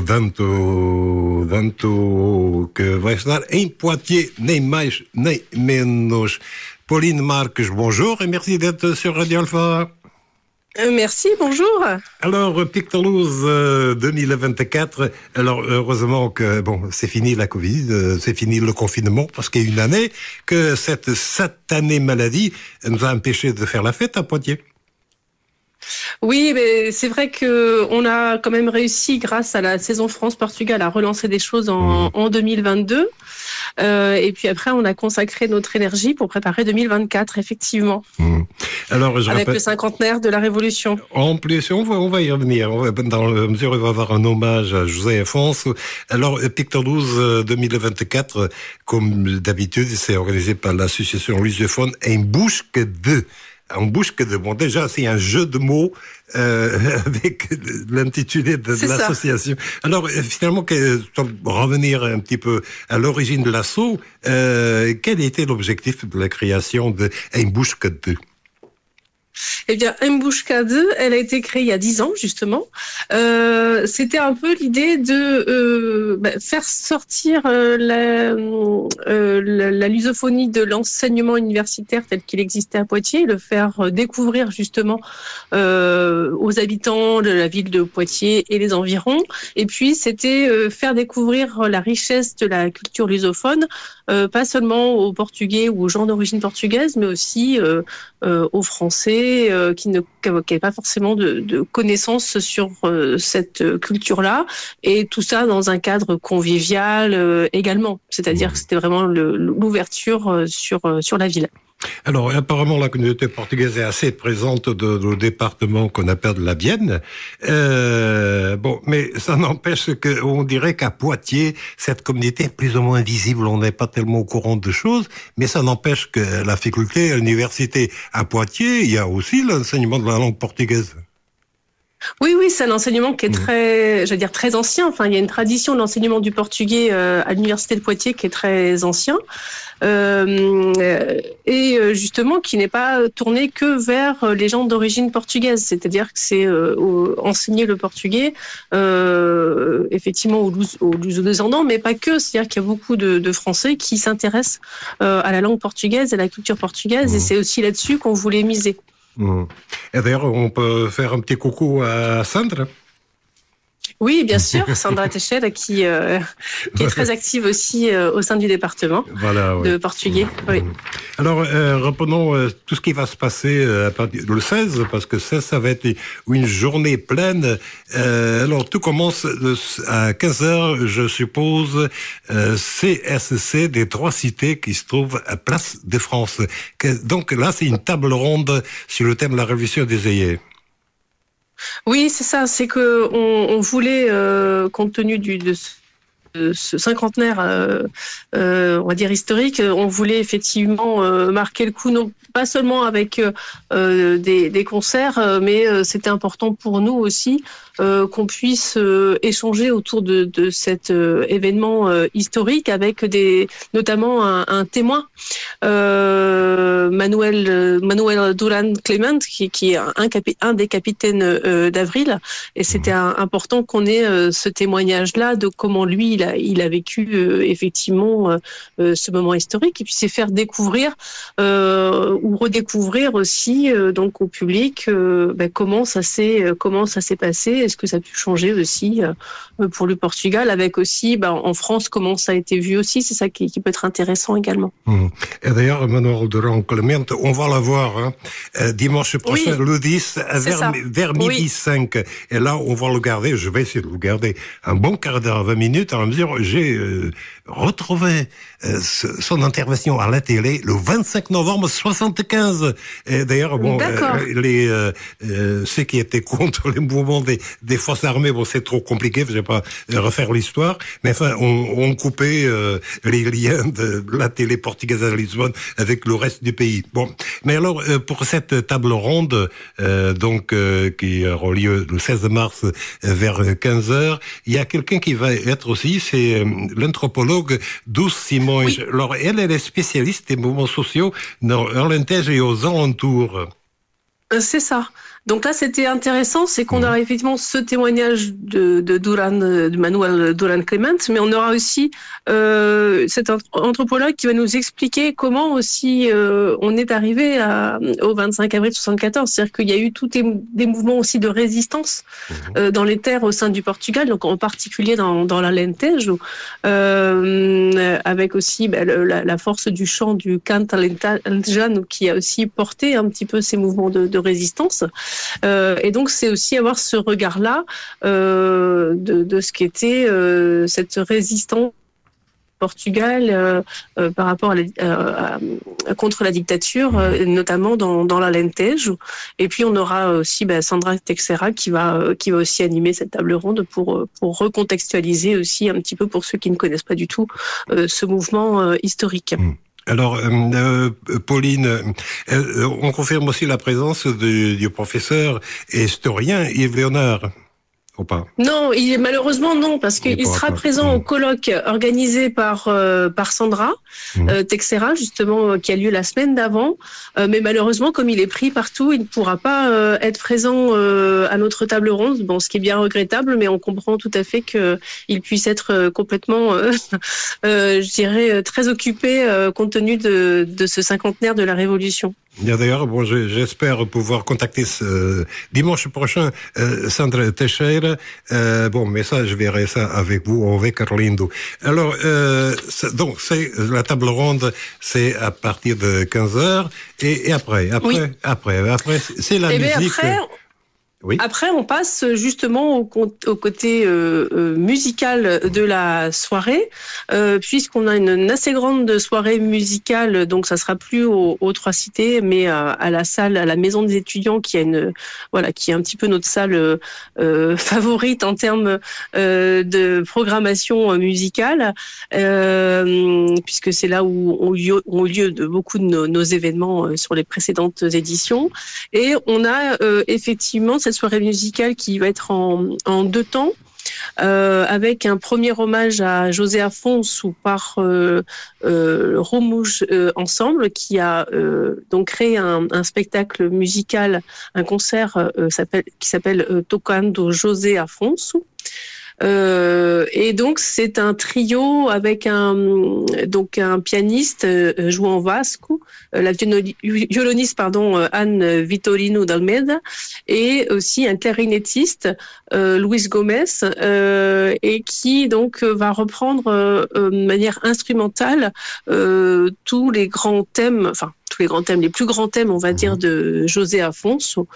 Danto que vai estar em Poitiers, nem mais nem menos. Pauline Marques, bonjour et merci d'être sur Radio Alpha. Merci, bonjour. Alors, Pictolouse 2024, alors heureusement que, bon, c'est fini la Covid, c'est fini le confinement, parce qu'il y a une année que cette satanée maladie nous a empêchés de faire la fête à Poitiers. Oui, mais c'est vrai que on a quand même réussi, grâce à la saison France-Portugal, à relancer des choses en 2022. Et puis après, on a consacré notre énergie pour préparer 2024, effectivement. Alors, avec le cinquantenaire de la Révolution. En plus, on va y revenir. Dans la mesure où il va y avoir un hommage à José Afonso. Alors, Pictolouse 2024, comme d'habitude, c'est organisé par l'association lusophone Em Busca de. En bouche que de bon, déjà c'est un jeu de mots avec l'intitulé de l'association. Alors finalement, revenir un petit peu à l'origine de l'assaut, quel était l'objectif de la création de En Busca de? Eh bien, En Busca de, elle a été créée il y a 10 ans, justement. C'était un peu l'idée de faire sortir la lusophonie de l'enseignement universitaire tel qu'il existait à Poitiers, le faire découvrir justement aux habitants de la ville de Poitiers et les environs. Et puis, c'était faire découvrir la richesse de la culture lusophone, pas seulement aux Portugais ou aux gens d'origine portugaise, mais aussi aux Français qui n'avaient pas forcément de connaissances sur cette culture-là, et tout ça dans un cadre convivial également. C'est-à-dire que c'était vraiment l'ouverture sur la ville. Alors, apparemment, la communauté portugaise est assez présente au département qu'on appelle de la Vienne. Bon, mais ça n'empêche qu'on dirait qu'à Poitiers, cette communauté est plus ou moins visible. On n'est pas tellement au courant de choses, mais ça n'empêche que la faculté, à l'université à Poitiers, il y a aussi l'enseignement de la langue portugaise. Oui, c'est un enseignement qui est très ancien. Enfin, il y a une tradition de l'enseignement du portugais à l'université de Poitiers qui est très ancien. Et justement qui n'est pas tourné que vers les gens d'origine portugaise, c'est-à-dire que c'est enseigner le portugais effectivement aux luso-descendants, mais pas que, c'est-à-dire qu'il y a beaucoup de Français qui s'intéressent à la langue portugaise, à la culture portugaise, et c'est aussi là-dessus qu'on voulait miser. Et d'ailleurs, on peut faire un petit coucou à Sandra. Oui, bien sûr, Sandra Teixeira qui est très active aussi au sein du département de portugais. Oui. Alors, reprenons tout ce qui va se passer à partir du 16, parce que ça va être une journée pleine. Alors, tout commence à 15h, je suppose, CSC des Trois Cités qui se trouve à Place de France. Donc là, c'est une table ronde sur le thème de la révolution des œillets. Oui, c'est ça. C'est que on voulait, compte tenu de ce cinquantenaire, on va dire historique, on voulait effectivement marquer le coup, non pas seulement avec des concerts, mais c'était important pour nous aussi qu'on puisse échanger autour de cet événement historique avec notamment un témoin, Manuel Duran Clement, qui est un des capitaines d'Avril. Et c'était important qu'on ait ce témoignage-là de comment lui, il a vécu effectivement ce moment historique. Et puis c'est faire découvrir ou redécouvrir aussi donc au public comment ça s'est passé. Est-ce que ça a pu changer aussi pour le Portugal, avec aussi en France comment ça a été vu aussi. C'est ça qui peut être intéressant également. Et d'ailleurs, Manuel Duran Clement, on va la voir dimanche prochain, le 10, vers midi 5. Et là, on va le garder, je vais essayer de le garder un bon quart d'heure, 20 minutes, à la mesure j'ai retrouvé son intervention à la télé le 25 novembre 75. Et d'ailleurs, ceux qui étaient contre les mouvements des forces armées, c'est trop compliqué, je vais pas refaire l'histoire, mais enfin, on coupait les liens de la télé portugaise à Lisbonne avec le reste du pays. Bon, mais alors, pour cette table ronde, qui aura lieu le 16 mars vers 15h, il y a quelqu'un qui va être aussi, c'est l'anthropologue Dulce Simões. Oui. Alors, elle est spécialiste des mouvements sociaux dans Alentejo et aux alentours. C'est ça. Donc là, c'était intéressant, c'est qu'on aura effectivement ce témoignage de Manuel Duran Clement, mais on aura aussi cet anthropologue qui va nous expliquer comment aussi on est arrivé au 25 avril 74. C'est-à-dire qu'il y a eu tous des mouvements aussi de résistance dans les terres au sein du Portugal, donc en particulier dans l'Alentejo, avec aussi la force du chant du canto alentejano qui a aussi porté un petit peu ces mouvements de résistance. Et donc c'est aussi avoir ce regard-là de ce qu'était cette résistance Portugal par rapport contre la dictature, notamment dans l'Alentejo. Et puis on aura aussi Sandra Teixeira qui va aussi animer cette table ronde pour recontextualiser aussi un petit peu pour ceux qui ne connaissent pas du tout ce mouvement historique. Alors, Pauline, on confirme aussi la présence du professeur et historien Yves Léonard, ou pas? Non, malheureusement non, parce qu'il sera présent au colloque organisé par Sandra Teixeira, justement, qui a lieu la semaine d'avant. Mais malheureusement, comme il est pris partout, il ne pourra pas être présent à notre table ronde. Bon, ce qui est bien regrettable, mais on comprend tout à fait qu'il puisse être complètement, je dirais, très occupé compte tenu de ce cinquantenaire de la Révolution. D'ailleurs, j'espère pouvoir contacter dimanche prochain Sandra Teixeira. Mais ça, je verrai ça avec vous, avec Carlindo. Alors, donc, c'est la table ronde, c'est à partir de 15h. Et après, c'est la musique. Oui. Après, on passe justement au côté musical de la soirée, puisqu'on a une assez grande soirée musicale. Donc, ça sera plus aux Trois Cités, mais à la salle, à la Maison des Étudiants, qui est un petit peu notre salle favorite en termes de programmation musicale, puisque c'est là où ont eu lieu beaucoup de nos événements sur les précédentes éditions. Et on a effectivement cette soirée musicale qui va être en deux temps, avec un premier hommage à José Afonso par Romouge Ensemble, qui a donc créé un spectacle musical, un concert qui s'appelle Tocando José Afonso. Et donc c'est un trio avec un pianiste João Vasco, la violoniste Anne Vitorino d'Almeida, et aussi un clarinettiste Luis Gomes, et qui donc va reprendre de manière instrumentale tous les plus grands thèmes, on va dire, de José Afonso.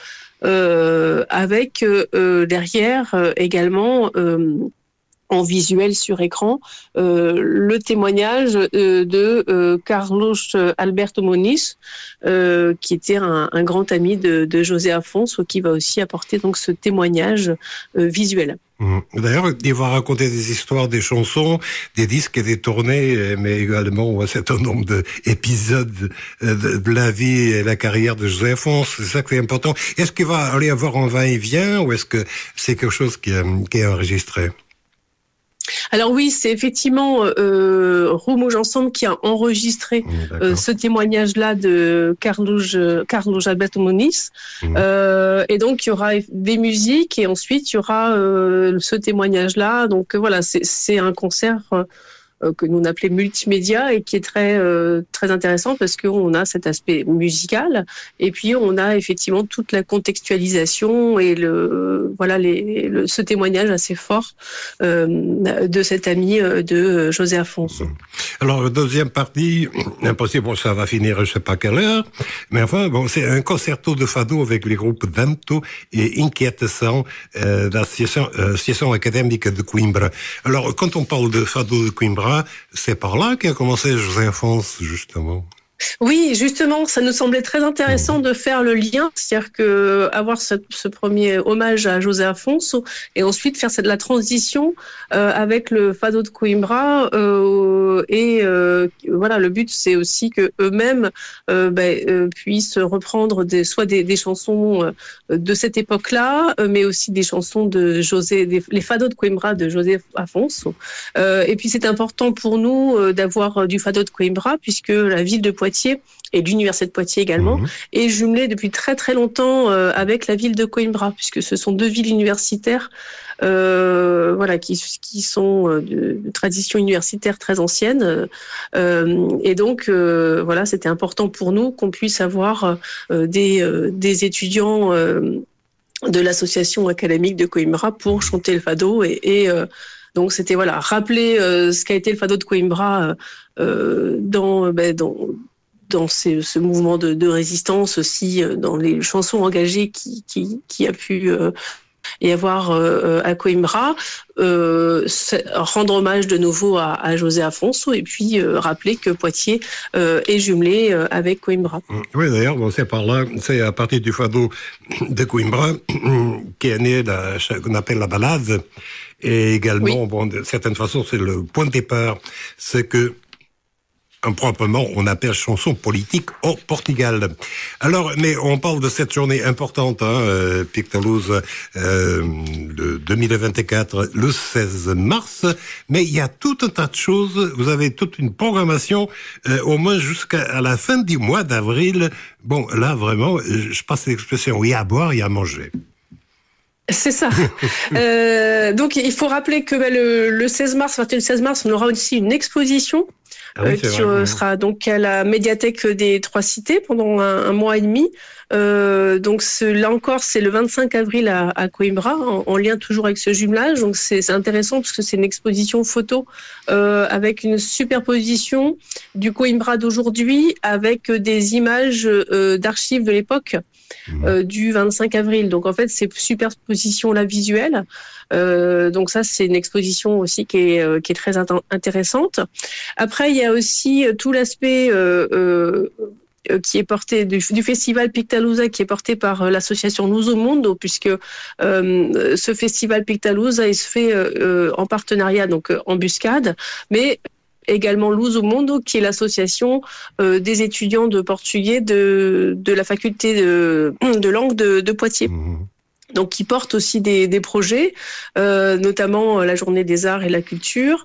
Avec derrière également en visuel sur écran le témoignage de Carlos Alberto Moniz, qui était un grand ami de José Afonso, qui va aussi apporter donc ce témoignage visuel. D'ailleurs, il va raconter des histoires, des chansons, des disques, des tournées, mais également un certain nombre d'épisodes de la vie et la carrière de José Afonso. C'est ça qui est important. Est-ce qu'il va aller avoir un va-et-vient, ou est-ce que c'est quelque chose qui est enregistré? Alors oui, c'est effectivement Rumos Ensemble qui a enregistré ce témoignage-là de Carlos Alberto Muniz. Et donc, il y aura des musiques et ensuite, il y aura ce témoignage-là. Donc voilà, c'est un concert que nous on appelait multimédia et qui est très intéressant parce qu'on a cet aspect musical et puis on a effectivement toute la contextualisation et ce témoignage assez fort de cet ami de José Afonso. Alors deuxième partie, impossible, ça va finir je sais pas quelle heure, mais enfin c'est un concerto de fado avec les groupes Vento et Inquiétação de l'association académique de Coimbra. Alors quand on parle de fado de Coimbra, c'est par là qu'a commencé José Afonso, justement. Oui, justement, ça nous semblait très intéressant de faire le lien, c'est-à-dire que avoir ce premier hommage à José Afonso et ensuite faire la transition avec le fado de Coimbra voilà, le but c'est aussi que eux-mêmes puissent reprendre soit des chansons de cette époque-là, mais aussi des chansons de les fados de Coimbra de José Afonso. Et puis c'est important pour nous d'avoir du fado de Coimbra puisque la ville de Poitiers et l'université de Poitiers également est jumelée depuis très très longtemps avec la ville de Coimbra puisque ce sont deux villes universitaires qui sont de tradition universitaire très ancienne et donc c'était important pour nous qu'on puisse avoir des étudiants de l'association académique de Coimbra pour chanter le fado donc c'était rappeler ce qu'a été le fado de Coimbra dans ce mouvement de résistance aussi, dans les chansons engagées qui a pu y avoir à Coimbra, rendre hommage de nouveau à José Afonso et puis rappeler que Poitiers est jumelé avec Coimbra. Oui, d'ailleurs, c'est par là, c'est à partir du fado de Coimbra qu'est née ce qu'on appelle la balade, et également, de certaine façon, c'est le point de départ, c'est que proprement, on appelle chanson politique au Portugal. Alors, mais on parle de cette journée importante, Pictaloos, le 2024, le 16 mars, mais il y a tout un tas de choses, vous avez toute une programmation, au moins jusqu'à la fin du mois d'avril. Bon, là, vraiment, je passe l'expression, il y a à boire, il y a à manger. C'est ça. Donc, il faut rappeler que le 16 mars, on aura aussi une exposition qui sera donc à la médiathèque des Trois Cités pendant un mois et demi. Donc là encore, c'est le 25 avril à Coimbra, en lien toujours avec ce jumelage. Donc c'est intéressant parce que c'est une exposition photo avec une superposition du Coimbra d'aujourd'hui avec des images d'archives de l'époque du 25 avril. Donc en fait, c'est superposition là visuelle. Donc ça, c'est une exposition aussi qui est très intéressante. Après, il y a aussi tout l'aspect qui est porté du festival Pictalusa, qui est porté par l'association Luso Mundo, puisque ce festival Pictalusa, il se fait en partenariat, donc Embuscade, mais également Luso Mundo, qui est l'association des étudiants de portugais de la faculté de langue de Poitiers. Donc, qui porte aussi des projets, notamment la Journée des Arts et de la Culture,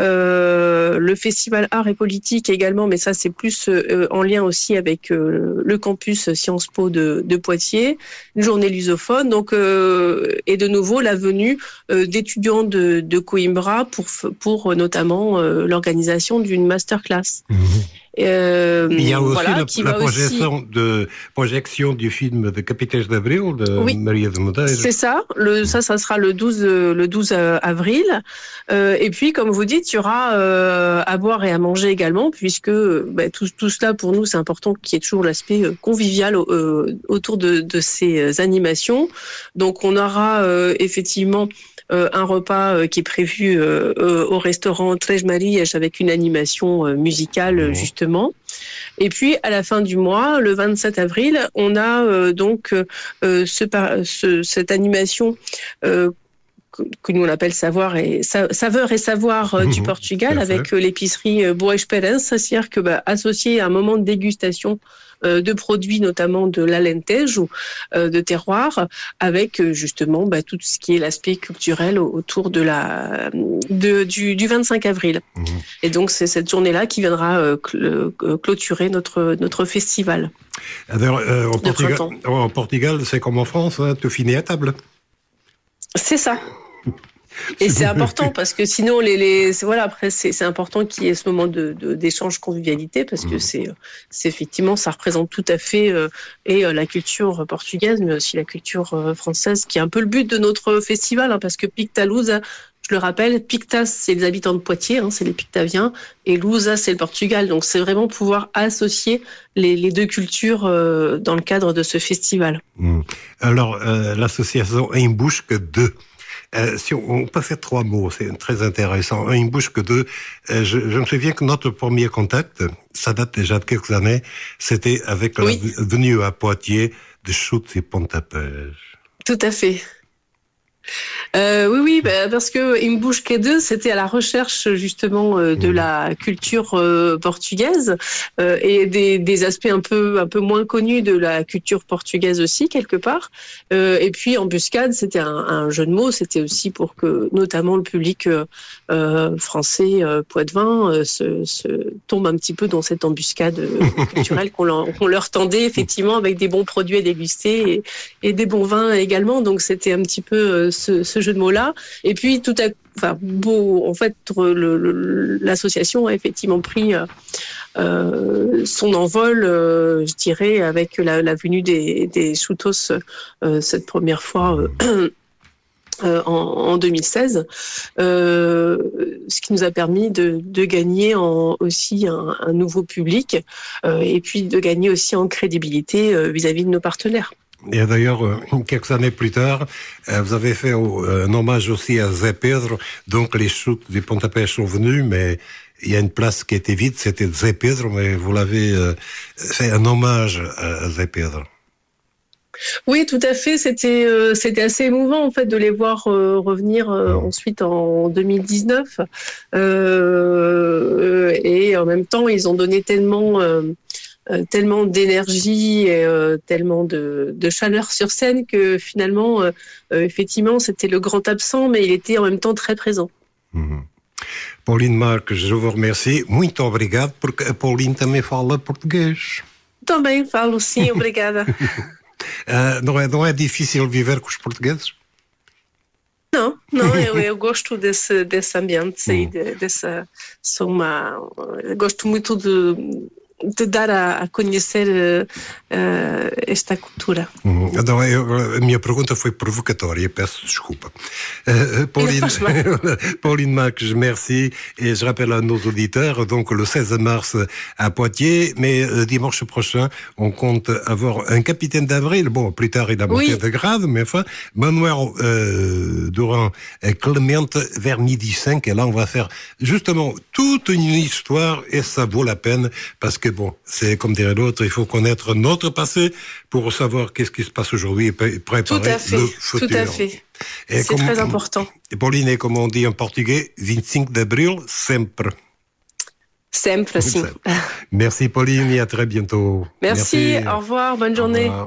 le Festival Arts et Politique également, mais ça c'est plus en lien aussi avec le campus Sciences Po de Poitiers, une journée lusophone, donc et de nouveau la venue d'étudiants de Coimbra pour notamment l'organisation d'une masterclass. Il y a aussi la projection du film de Capitães de Abril de Maria de Medeiros. C'est ça. Ça sera le 12 avril. Et puis, comme vous dites, il y aura à boire et à manger également, puisque tout cela pour nous c'est important qu'il y ait toujours l'aspect convivial autour de ces animations. Donc, on aura effectivement un repas qui est prévu au restaurant Três Marias avec une animation musicale justement. Et puis à la fin du mois, le 27 avril, on a donc cette animation que nous on appelle saveur et savoir du Portugal avec l'épicerie Boa Esperança, c'est-à-dire que associé à un moment de dégustation de produits, notamment de l'Alentejo, de terroir, avec justement tout ce qui est l'aspect culturel autour du 25 avril. Et donc c'est cette journée-là qui viendra clôturer notre festival. Alors, au Portugal, c'est comme en France, hein, tout finit à table. C'est ça. Et c'est important parce que sinon après c'est important qu'il y ait ce moment d'échange, convivialité, parce que c'est effectivement, ça représente tout à fait et la culture portugaise, mais aussi la culture française, qui est un peu le but de notre festival, hein, parce que Pictalusa, je le rappelle, Pictas, c'est les habitants de Poitiers, hein, c'est les Pictaviens, et Lusa, c'est le Portugal. Donc c'est vraiment pouvoir associer les deux cultures dans le cadre de ce festival. Alors l'association Em Busca de, si on peut faire 3 mots, c'est très intéressant. Em Busca de, je me souviens que notre premier contact, ça date déjà de quelques années, c'était avec la venue à Poitiers de Chutes et Pontapés. Tout à fait. Oui, parce que Em Busca de, c'était à la recherche justement de la culture portugaise et des aspects un peu moins connus de la culture portugaise aussi, quelque part. Et puis embuscade, c'était un jeu de mots, c'était aussi pour que notamment le public français poitevin se tombe un petit peu dans cette embuscade culturelle qu'on leur tendait, effectivement, avec des bons produits à déguster et des bons vins également. Donc c'était un petit peu ce jeu de mots-là. Et puis l'association a effectivement pris son envol, je dirais, avec la venue des Chutos cette première fois en 2016, ce qui nous a permis de gagner aussi un nouveau public et puis de gagner aussi en crédibilité vis-à-vis de nos partenaires. Et d'ailleurs, quelques années plus tard, vous avez fait un hommage aussi à Zé Pedro. Donc les Chutes des Pontapés sont venus, mais il y a une place qui était vide, c'était Zé Pedro, mais vous l'avez fait un hommage à Zé Pedro. Oui, tout à fait. C'était assez émouvant en fait de les voir revenir ensuite en 2019. Et en même temps, ils ont donné tellement d'énergie et tellement de chaleur sur scène que finalement, effectivement, c'était le grand absent, mais il était en même temps très présent. Pauline Marques, je vous remercie. Muito obrigado, porque a Pauline também fala português. Também falo, sim, obrigada. Não é difícil viver com os portugueses? Não, eu gosto desse ambiente e gosto muito de dar a conhecer esta cultura. Então, a minha pergunta foi provocatória, peço desculpa. Pauline Marques, merci. Et je rappelle à nos auditeurs, donc le 16 mars à Poitiers, mais dimanche prochain, on compte avoir un capitaine d'avril. Bon, plus tard, il a monté de grade, mais enfin, Manuel Durand Clemente vers 12h05. Et là, on va faire justement toute une histoire et ça vaut la peine parce que bon, c'est comme dirait l'autre, il faut connaître notre passé pour savoir qu'est-ce qui se passe aujourd'hui et préparer le futur. Tout à fait. C'est très important. Pauline, et comme on dit en portugais, 25 d'avril, sempre. Sempre, sim. Merci Pauline et à très bientôt. Merci. Au revoir, bonne journée. Au revoir.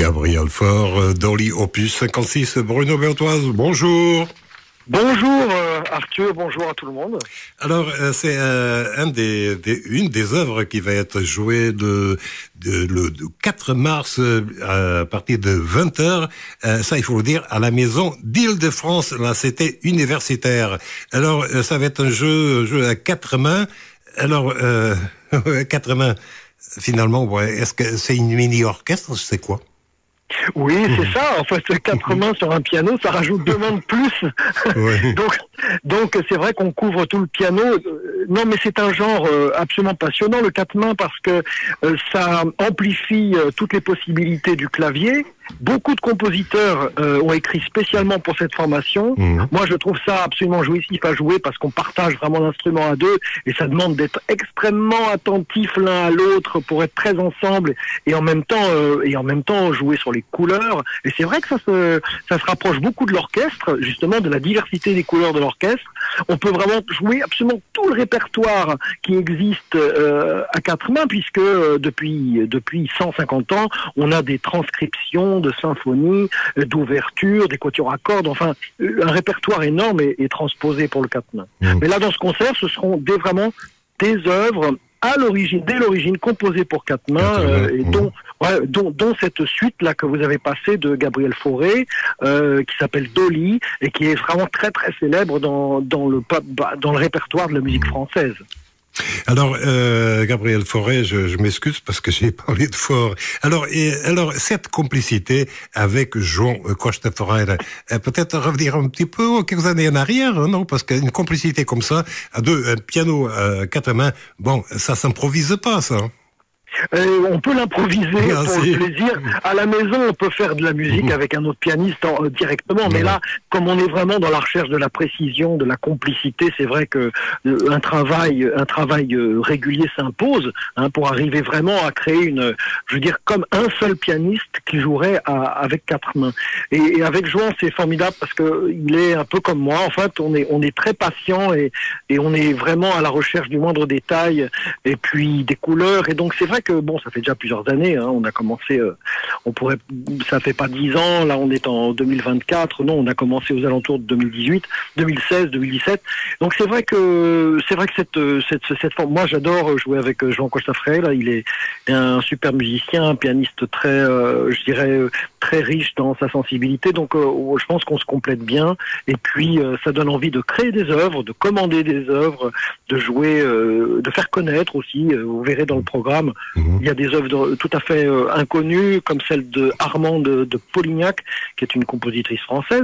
Gabriel Faure, Dolly Opus 56, Bruno Berthoise, bonjour. Bonjour Arthur, bonjour à tout le monde. Alors c'est une des œuvres qui va être jouée le 4 mars à partir de 20h, ça il faut le dire, à la maison d'Île-de-France, la cité universitaire. Alors ça va être un jeu à 4 mains. Alors 4 mains, finalement, ouais, est-ce que c'est une mini-orchestre, c'est quoi? Oui, c'est ça. En fait, 4 mains sur un piano, ça rajoute 2 mains de plus. Oui. Donc, c'est vrai qu'on couvre tout le piano. Non, mais c'est un genre absolument passionnant, le 4 mains, parce que ça amplifie toutes les possibilités du clavier. Beaucoup de compositeurs ont écrit spécialement pour cette formation. Moi, je trouve ça absolument jouissif à jouer parce qu'on partage vraiment l'instrument à deux et ça demande d'être extrêmement attentif l'un à l'autre pour être très ensemble et en même temps jouer sur les couleurs. Et c'est vrai que ça se rapproche beaucoup de l'orchestre, justement de la diversité des couleurs de l'orchestre. On peut vraiment jouer absolument tout le répertoire qui existe à 4 mains puisque depuis 150 ans, on a des transcriptions de symphonies, d'ouvertures, des quatuors à cordes, enfin un répertoire énorme est transposé pour le 4 mains. Mais là dans ce concert, ce seront vraiment des œuvres dès l'origine composées pour 4 mains, et dont cette suite là que vous avez passée de Gabriel Faure, qui s'appelle Dolly et qui est vraiment très très célèbre dans le répertoire de la musique française. Alors, Gabriel Faure, je m'excuse parce que j'ai parlé de Faure. Alors, cette complicité avec Joan Costa Ferreira, peut-être revenir un petit peu quelques années en arrière, non? Parce qu'une complicité comme ça, un piano à 4 mains, bon, ça s'improvise pas, ça. On peut l'improviser pour le plaisir. À la maison, on peut faire de la musique avec un autre pianiste directement. Mais là, comme on est vraiment dans la recherche de la précision, de la complicité, c'est vrai que un travail régulier s'impose pour arriver vraiment à créer comme un seul pianiste qui jouerait avec 4 mains. Et avec Joan, c'est formidable parce que il est un peu comme moi. En fait, on est très patient et on est vraiment à la recherche du moindre détail et puis des couleurs. Et donc c'est vrai que bon, ça fait déjà plusieurs années, on a commencé, ça fait pas 10 ans, là on est en 2024, non, on a commencé aux alentours de 2018, 2016, 2017. Donc c'est vrai que cette forme, moi j'adore jouer avec Joan Costa Ferreira, il est un super musicien, un pianiste très, je dirais, très riche dans sa sensibilité, donc je pense qu'on se complète bien, et puis ça donne envie de créer des œuvres, de commander des œuvres, de jouer, de faire connaître aussi, vous verrez dans le programme, il y a des œuvres tout à fait inconnues, comme celle de Armande de Polignac, qui est une compositrice française,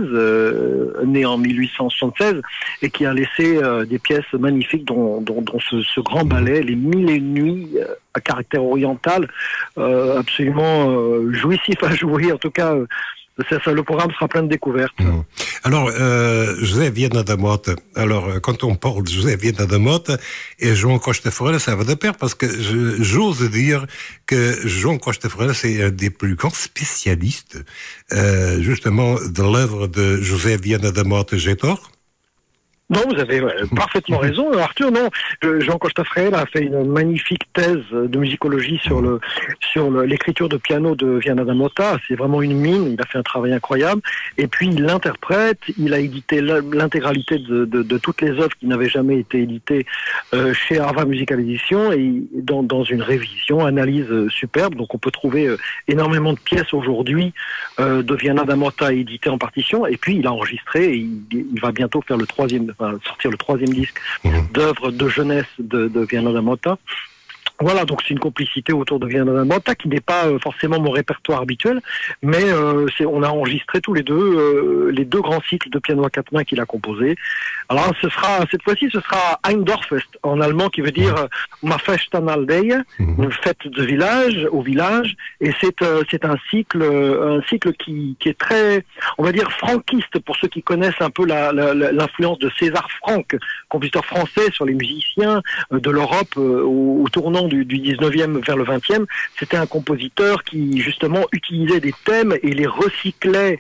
née en 1876, et qui a laissé des pièces magnifiques, dont ce grand ballet, Les 1001 nuits, à caractère oriental, absolument jouissif à jouer, en tout cas. Le programme sera plein de découvertes. Alors, José Viana da Mota. Alors, quand on parle de José Viana da Mota et Joan Costa Ferreira, ça va de pair parce que j'ose dire que Joan Costa Ferreira, c'est un des plus grands spécialistes, justement, de l'œuvre de José Viana da Mota. J'ai tort? Non, vous avez parfaitement raison, Arthur. Non, Joan Costa Ferreira a fait une magnifique thèse de musicologie sur l'écriture de piano de Viana da Mota. C'est vraiment une mine. Il a fait un travail incroyable. Et puis il l'interprète. Il a édité l'intégralité de toutes les œuvres qui n'avaient jamais été éditées chez Arva Musical Edition et dans une révision, analyse superbe. Donc on peut trouver énormément de pièces aujourd'hui de Viana da Mota éditées en partition. Et puis il a enregistré. Et il va bientôt faire sortir le 3e disque d'œuvres de jeunesse de Viana da Mota. Voilà, donc c'est une complicité autour de Viana da Mota qui n'est pas forcément mon répertoire habituel, mais on a enregistré tous les deux grands cycles de piano à 4 mains qu'il a composés. Alors cette fois-ci ce sera Eindorffest en allemand, qui veut dire Ma Fest an Aldeia, une fête de village au village, et c'est un cycle qui est très, on va dire, franquiste pour ceux qui connaissent un peu l'influence de César Franck, compositeur français, sur les musiciens de l'Europe au tournant du 19e vers le 20e, c'était un compositeur qui justement utilisait des thèmes et les recyclait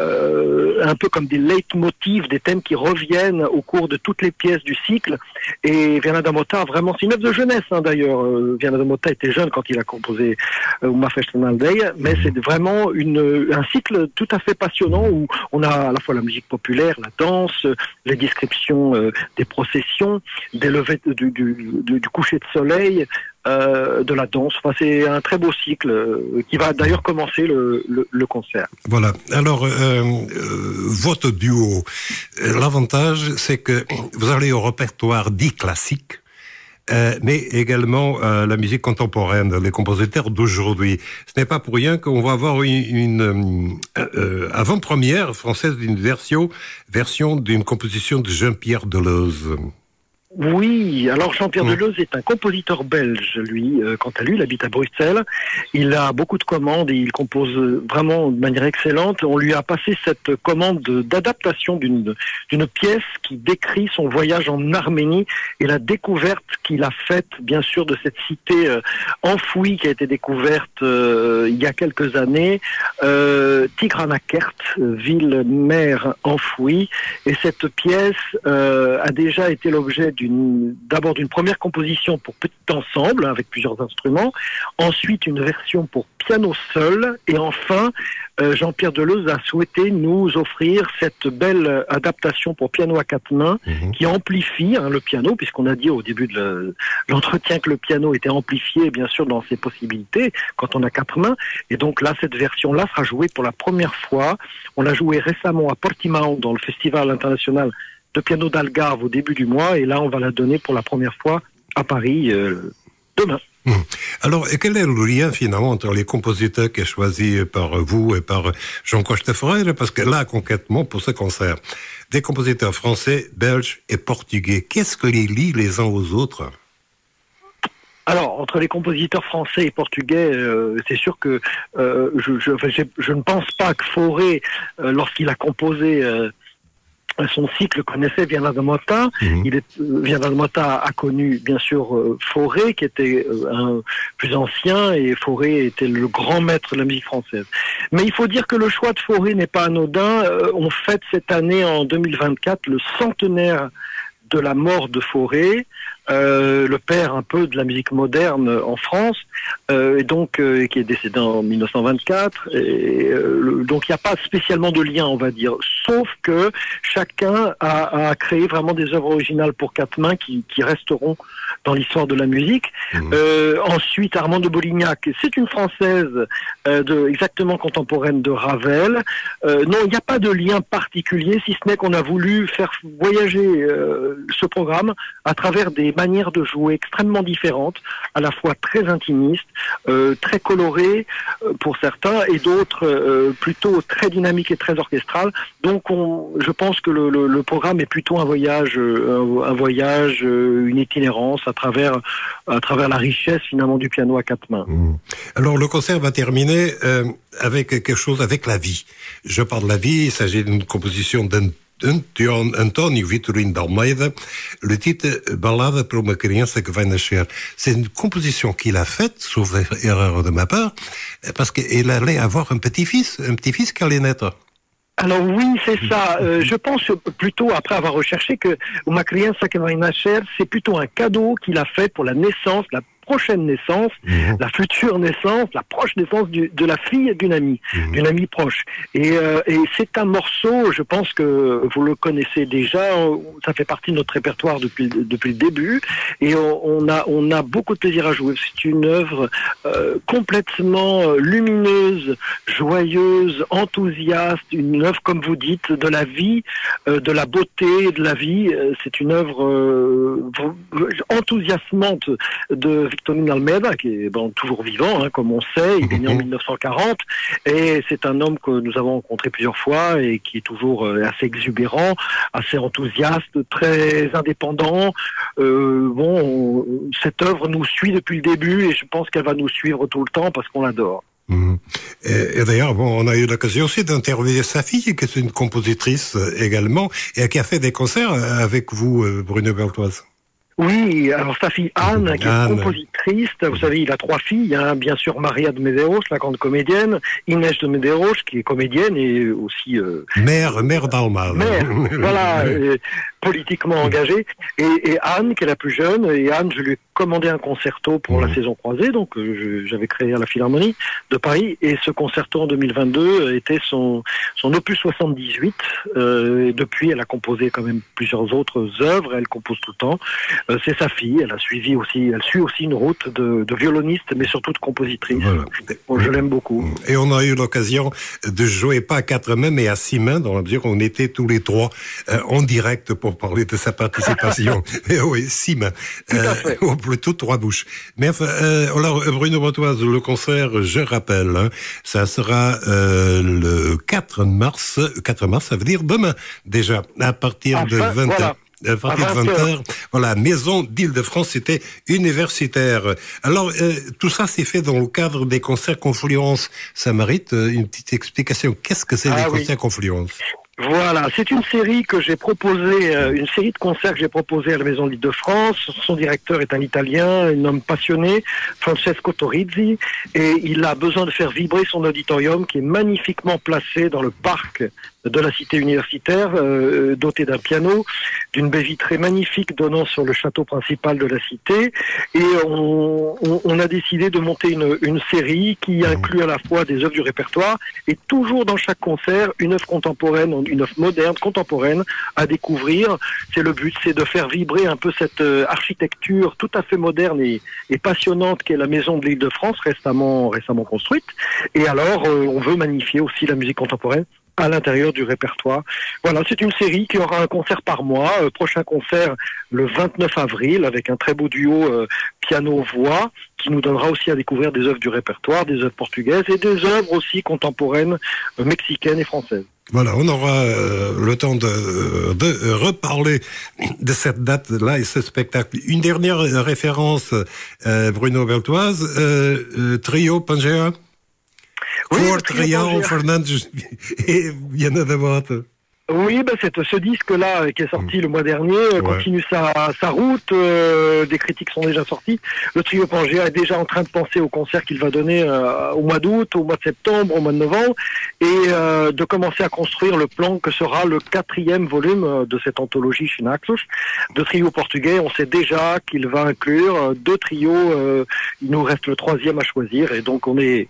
un peu comme des leitmotifs, des thèmes qui reviennent au cours de toutes les pièces du cycle. Et Viana da Mota, vraiment, c'est une œuvre de jeunesse d'ailleurs. Viana da Mota était jeune quand il a composé Uma Festa na Aldeia, mais c'est vraiment un cycle tout à fait passionnant où on a à la fois la musique populaire, la danse, les descriptions des processions, des levées du coucher de soleil, de la danse. Enfin, c'est un très beau cycle qui va d'ailleurs commencer le concert. Voilà. Alors, votre duo, l'avantage, c'est que vous allez au répertoire dit classique, mais également la musique contemporaine, les compositeurs d'aujourd'hui. Ce n'est pas pour rien qu'on va avoir une avant-première française d'une version d'une composition de Jean-Pierre Deleuze. Oui, alors Jean-Pierre Deleuze est un compositeur belge, lui. Quant à lui, il habite à Bruxelles. Il a beaucoup de commandes et il compose vraiment de manière excellente. On lui a passé cette commande d'adaptation d'une pièce qui décrit son voyage en Arménie et la découverte qu'il a faite, bien sûr, de cette cité enfouie qui a été découverte il y a quelques années, Tigranakert, ville-mère enfouie. Et cette pièce a déjà été l'objet d'abord d'une première composition pour petit ensemble avec plusieurs instruments, ensuite une version pour piano seul, et enfin Jean-Pierre Deleuze a souhaité nous offrir cette belle adaptation pour piano à quatre mains qui amplifie le piano, puisqu'on a dit au début de l'entretien que le piano était amplifié bien sûr dans ses possibilités quand on a quatre mains, et donc là cette version-là sera jouée pour la première fois. On l'a jouée récemment à Portimão dans le Festival international de piano d'Algarve au début du mois, et là on va la donner pour la première fois à Paris demain. Alors, quel est le lien finalement entre les compositeurs qui sont choisis par vous et par Jean Costa Ferreira? Parce que là, concrètement, pour ce concert, des compositeurs français, belges et portugais, qu'est-ce que les lie les uns aux autres? Alors, entre les compositeurs français et portugais, c'est sûr que je ne pense pas que Fauré, lorsqu'il a composé son cycle, connaissait Viana da Mota. Viana da Mota a connu bien sûr Fauré, qui était un plus ancien, et Fauré était le grand maître de la musique française. Mais il faut dire que le choix de Fauré n'est pas anodin. On fête cette année, en 2024, le centenaire de la mort de Fauré, le père un peu de la musique moderne en France, et donc qui est décédé en 1924. Donc il n'y a pas spécialement de lien, on va dire, sauf que chacun a créé vraiment des œuvres originales pour quatre mains qui resteront dans l'histoire de la musique. Ensuite, Armande de Bolignac, c'est une Française exactement contemporaine de Ravel. Non, il n'y a pas de lien particulier, si ce n'est qu'on a voulu faire voyager ce programme à travers des manières de jouer extrêmement différentes, à la fois très intimistes, très colorées pour certains, et d'autres plutôt très dynamiques et très orchestrales. Donc je pense que le programme est plutôt un voyage, une itinérance à travers la richesse finalement du piano à quatre mains. Alors le concert va terminer avec quelque chose, avec la vie. Je parle de la vie, il s'agit d'une composition d'António Vitorino d'Almeida, le titre Balada para uma criança que vai nascer. C'est une composition qu'il a faite, sauf erreur de ma part, parce qu'il allait avoir un petit-fils qui allait naître. Alors oui, c'est ça. Je pense plutôt, après avoir recherché, que Uma criança que vai nascer, c'est plutôt un cadeau qu'il a fait pour la naissance, la prochaine naissance, la future naissance, la proche naissance de la fille d'une amie proche. Et c'est un morceau, je pense que vous le connaissez déjà, ça fait partie de notre répertoire depuis le début, et on a beaucoup de plaisir à jouer. C'est une œuvre complètement lumineuse, joyeuse, enthousiaste, une œuvre, comme vous dites, de la vie, de la beauté de la vie. C'est une œuvre enthousiasmante de Victorino Almeida, qui est toujours vivant, comme on sait. Il est né en 1940, et c'est un homme que nous avons rencontré plusieurs fois et qui est toujours assez exubérant, assez enthousiaste, très indépendant. Cette œuvre nous suit depuis le début, et je pense qu'elle va nous suivre tout le temps parce qu'on l'adore. Et d'ailleurs, on a eu l'occasion aussi d'interviewer sa fille, qui est une compositrice également, et qui a fait des concerts avec vous, Bruno Beltoise. Oui, alors sa fille Anne, qui est compositrice, vous savez, il a 3 filles, hein, bien sûr Maria de Medeiros, la grande comédienne, Inès de Medeiros, qui est comédienne et aussi... mère d'Alma. Mère, voilà, politiquement engagée, et Anne, qui est la plus jeune, et Anne, je lui ai commandé un concerto pour la saison croisée, donc j'avais créé à la Philharmonie de Paris, et ce concerto en 2022 était son opus 78, et depuis elle a composé quand même plusieurs autres œuvres, elle compose tout le temps. C'est sa fille, elle suit aussi une route de violoniste, mais surtout de compositrice. Voilà. Bon, je l'aime beaucoup. Et on a eu l'occasion de jouer pas à 4 mains, mais à 6 mains, dans la mesure où on était tous les 3 en direct pour parler de sa participation. Et oui, 6 mains. Ou plutôt 3 bouches. Mais enfin, alors, Bruno Beltoise, le concert, je rappelle, hein, ça sera le 4 mars, ça veut dire demain, déjà, à partir de 20h. Voilà. À partir de 20h, voilà, Maison d'Île-de-France, c'était universitaire. Alors, tout ça s'est fait dans le cadre des concerts Confluence. Ça mérite une petite explication. Qu'est-ce que c'est les concerts Confluence? Voilà, c'est une série que j'ai proposée, une série de concerts que j'ai proposée à la Maison de l'Île-de-France. Son directeur est un Italien, un homme passionné, Francesco Torizzi, et il a besoin de faire vibrer son auditorium qui est magnifiquement placé dans le parc de la cité universitaire, doté d'un piano, d'une baie vitrée magnifique donnant sur le château principal de la cité. Et on a décidé de monter une série qui inclut à la fois des œuvres du répertoire et toujours dans chaque concert une œuvre contemporaine, une œuvre moderne, contemporaine à découvrir. C'est le but, c'est de faire vibrer un peu cette architecture tout à fait moderne et passionnante qu'est la Maison de l'Île-de-France, récemment construite. Et alors, on veut magnifier aussi la musique contemporaine à l'intérieur du répertoire. Voilà, c'est une série qui aura un concert par mois. Prochain concert le 29 avril avec un très beau duo piano-voix qui nous donnera aussi à découvrir des œuvres du répertoire, des œuvres portugaises et des œuvres aussi contemporaines mexicaines et françaises. Voilà, on aura le temps de reparler de cette date-là et ce spectacle. Une dernière référence, Bruno Beltoise, trio Pangea. Voor Trial, Fernandes et Viana da Mota. Oui, c'est ce disque-là qui est sorti le mois dernier, continue sa route, des critiques sont déjà sorties. Le trio Pangea est déjà en train de penser au concert qu'il va donner au mois d'août, au mois de septembre, au mois de novembre, et de commencer à construire le plan que sera le 4e volume de cette anthologie Chinaclos. De trio portugais, on sait déjà qu'il va inclure 2 trios, il nous reste le 3e à choisir, et donc on est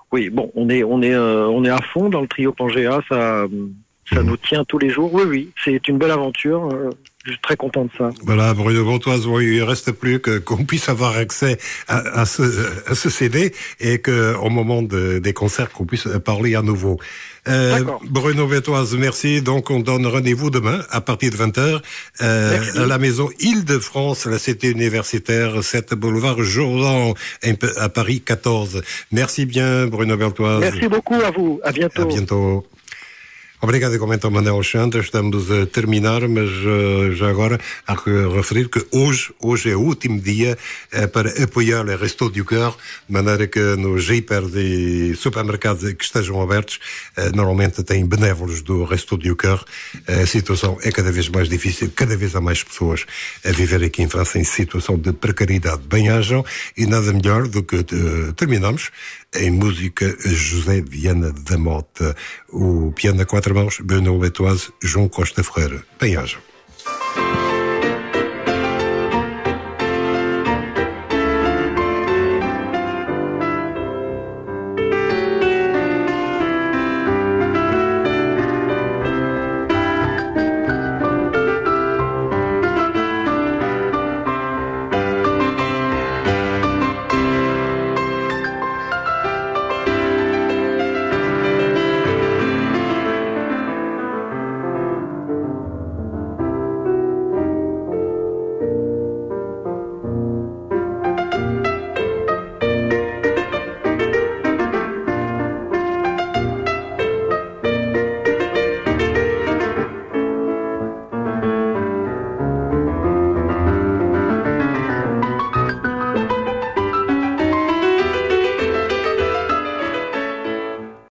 à fond dans le trio Pangea, ça nous tient tous les jours. Oui, c'est une belle aventure. Je suis très content de ça. Voilà, Bruno Beltoise, il ne reste plus qu'on puisse avoir accès à ce CD et qu'au moment des concerts, qu'on puisse parler à nouveau. Bruno Beltoise, merci. Donc, on donne rendez-vous demain à partir de 20h à la Maison Île-de-France, la cité universitaire, 7 boulevard Jourdan, à Paris 14. Merci bien, Bruno Beltoise. Merci beaucoup à vous. À bientôt. À bientôt. Obrigado, igualmente, Manel Xandra. Estamos a terminar, mas já agora há que referir que hoje é o último dia para apoiar o Resto du Cœur, de maneira que nos hiper e supermercados que estejam abertos, normalmente têm benévolos do Resto du Cœur. A situação é cada vez mais difícil, cada vez há mais pessoas a viver aqui em França em situação de precariedade. Bem-ajam, e nada melhor do que terminamos em música José Viana da Mota, o piano a 4 mãos, Bruno Beltoise, João Costa Ferreira. Bem-ajam.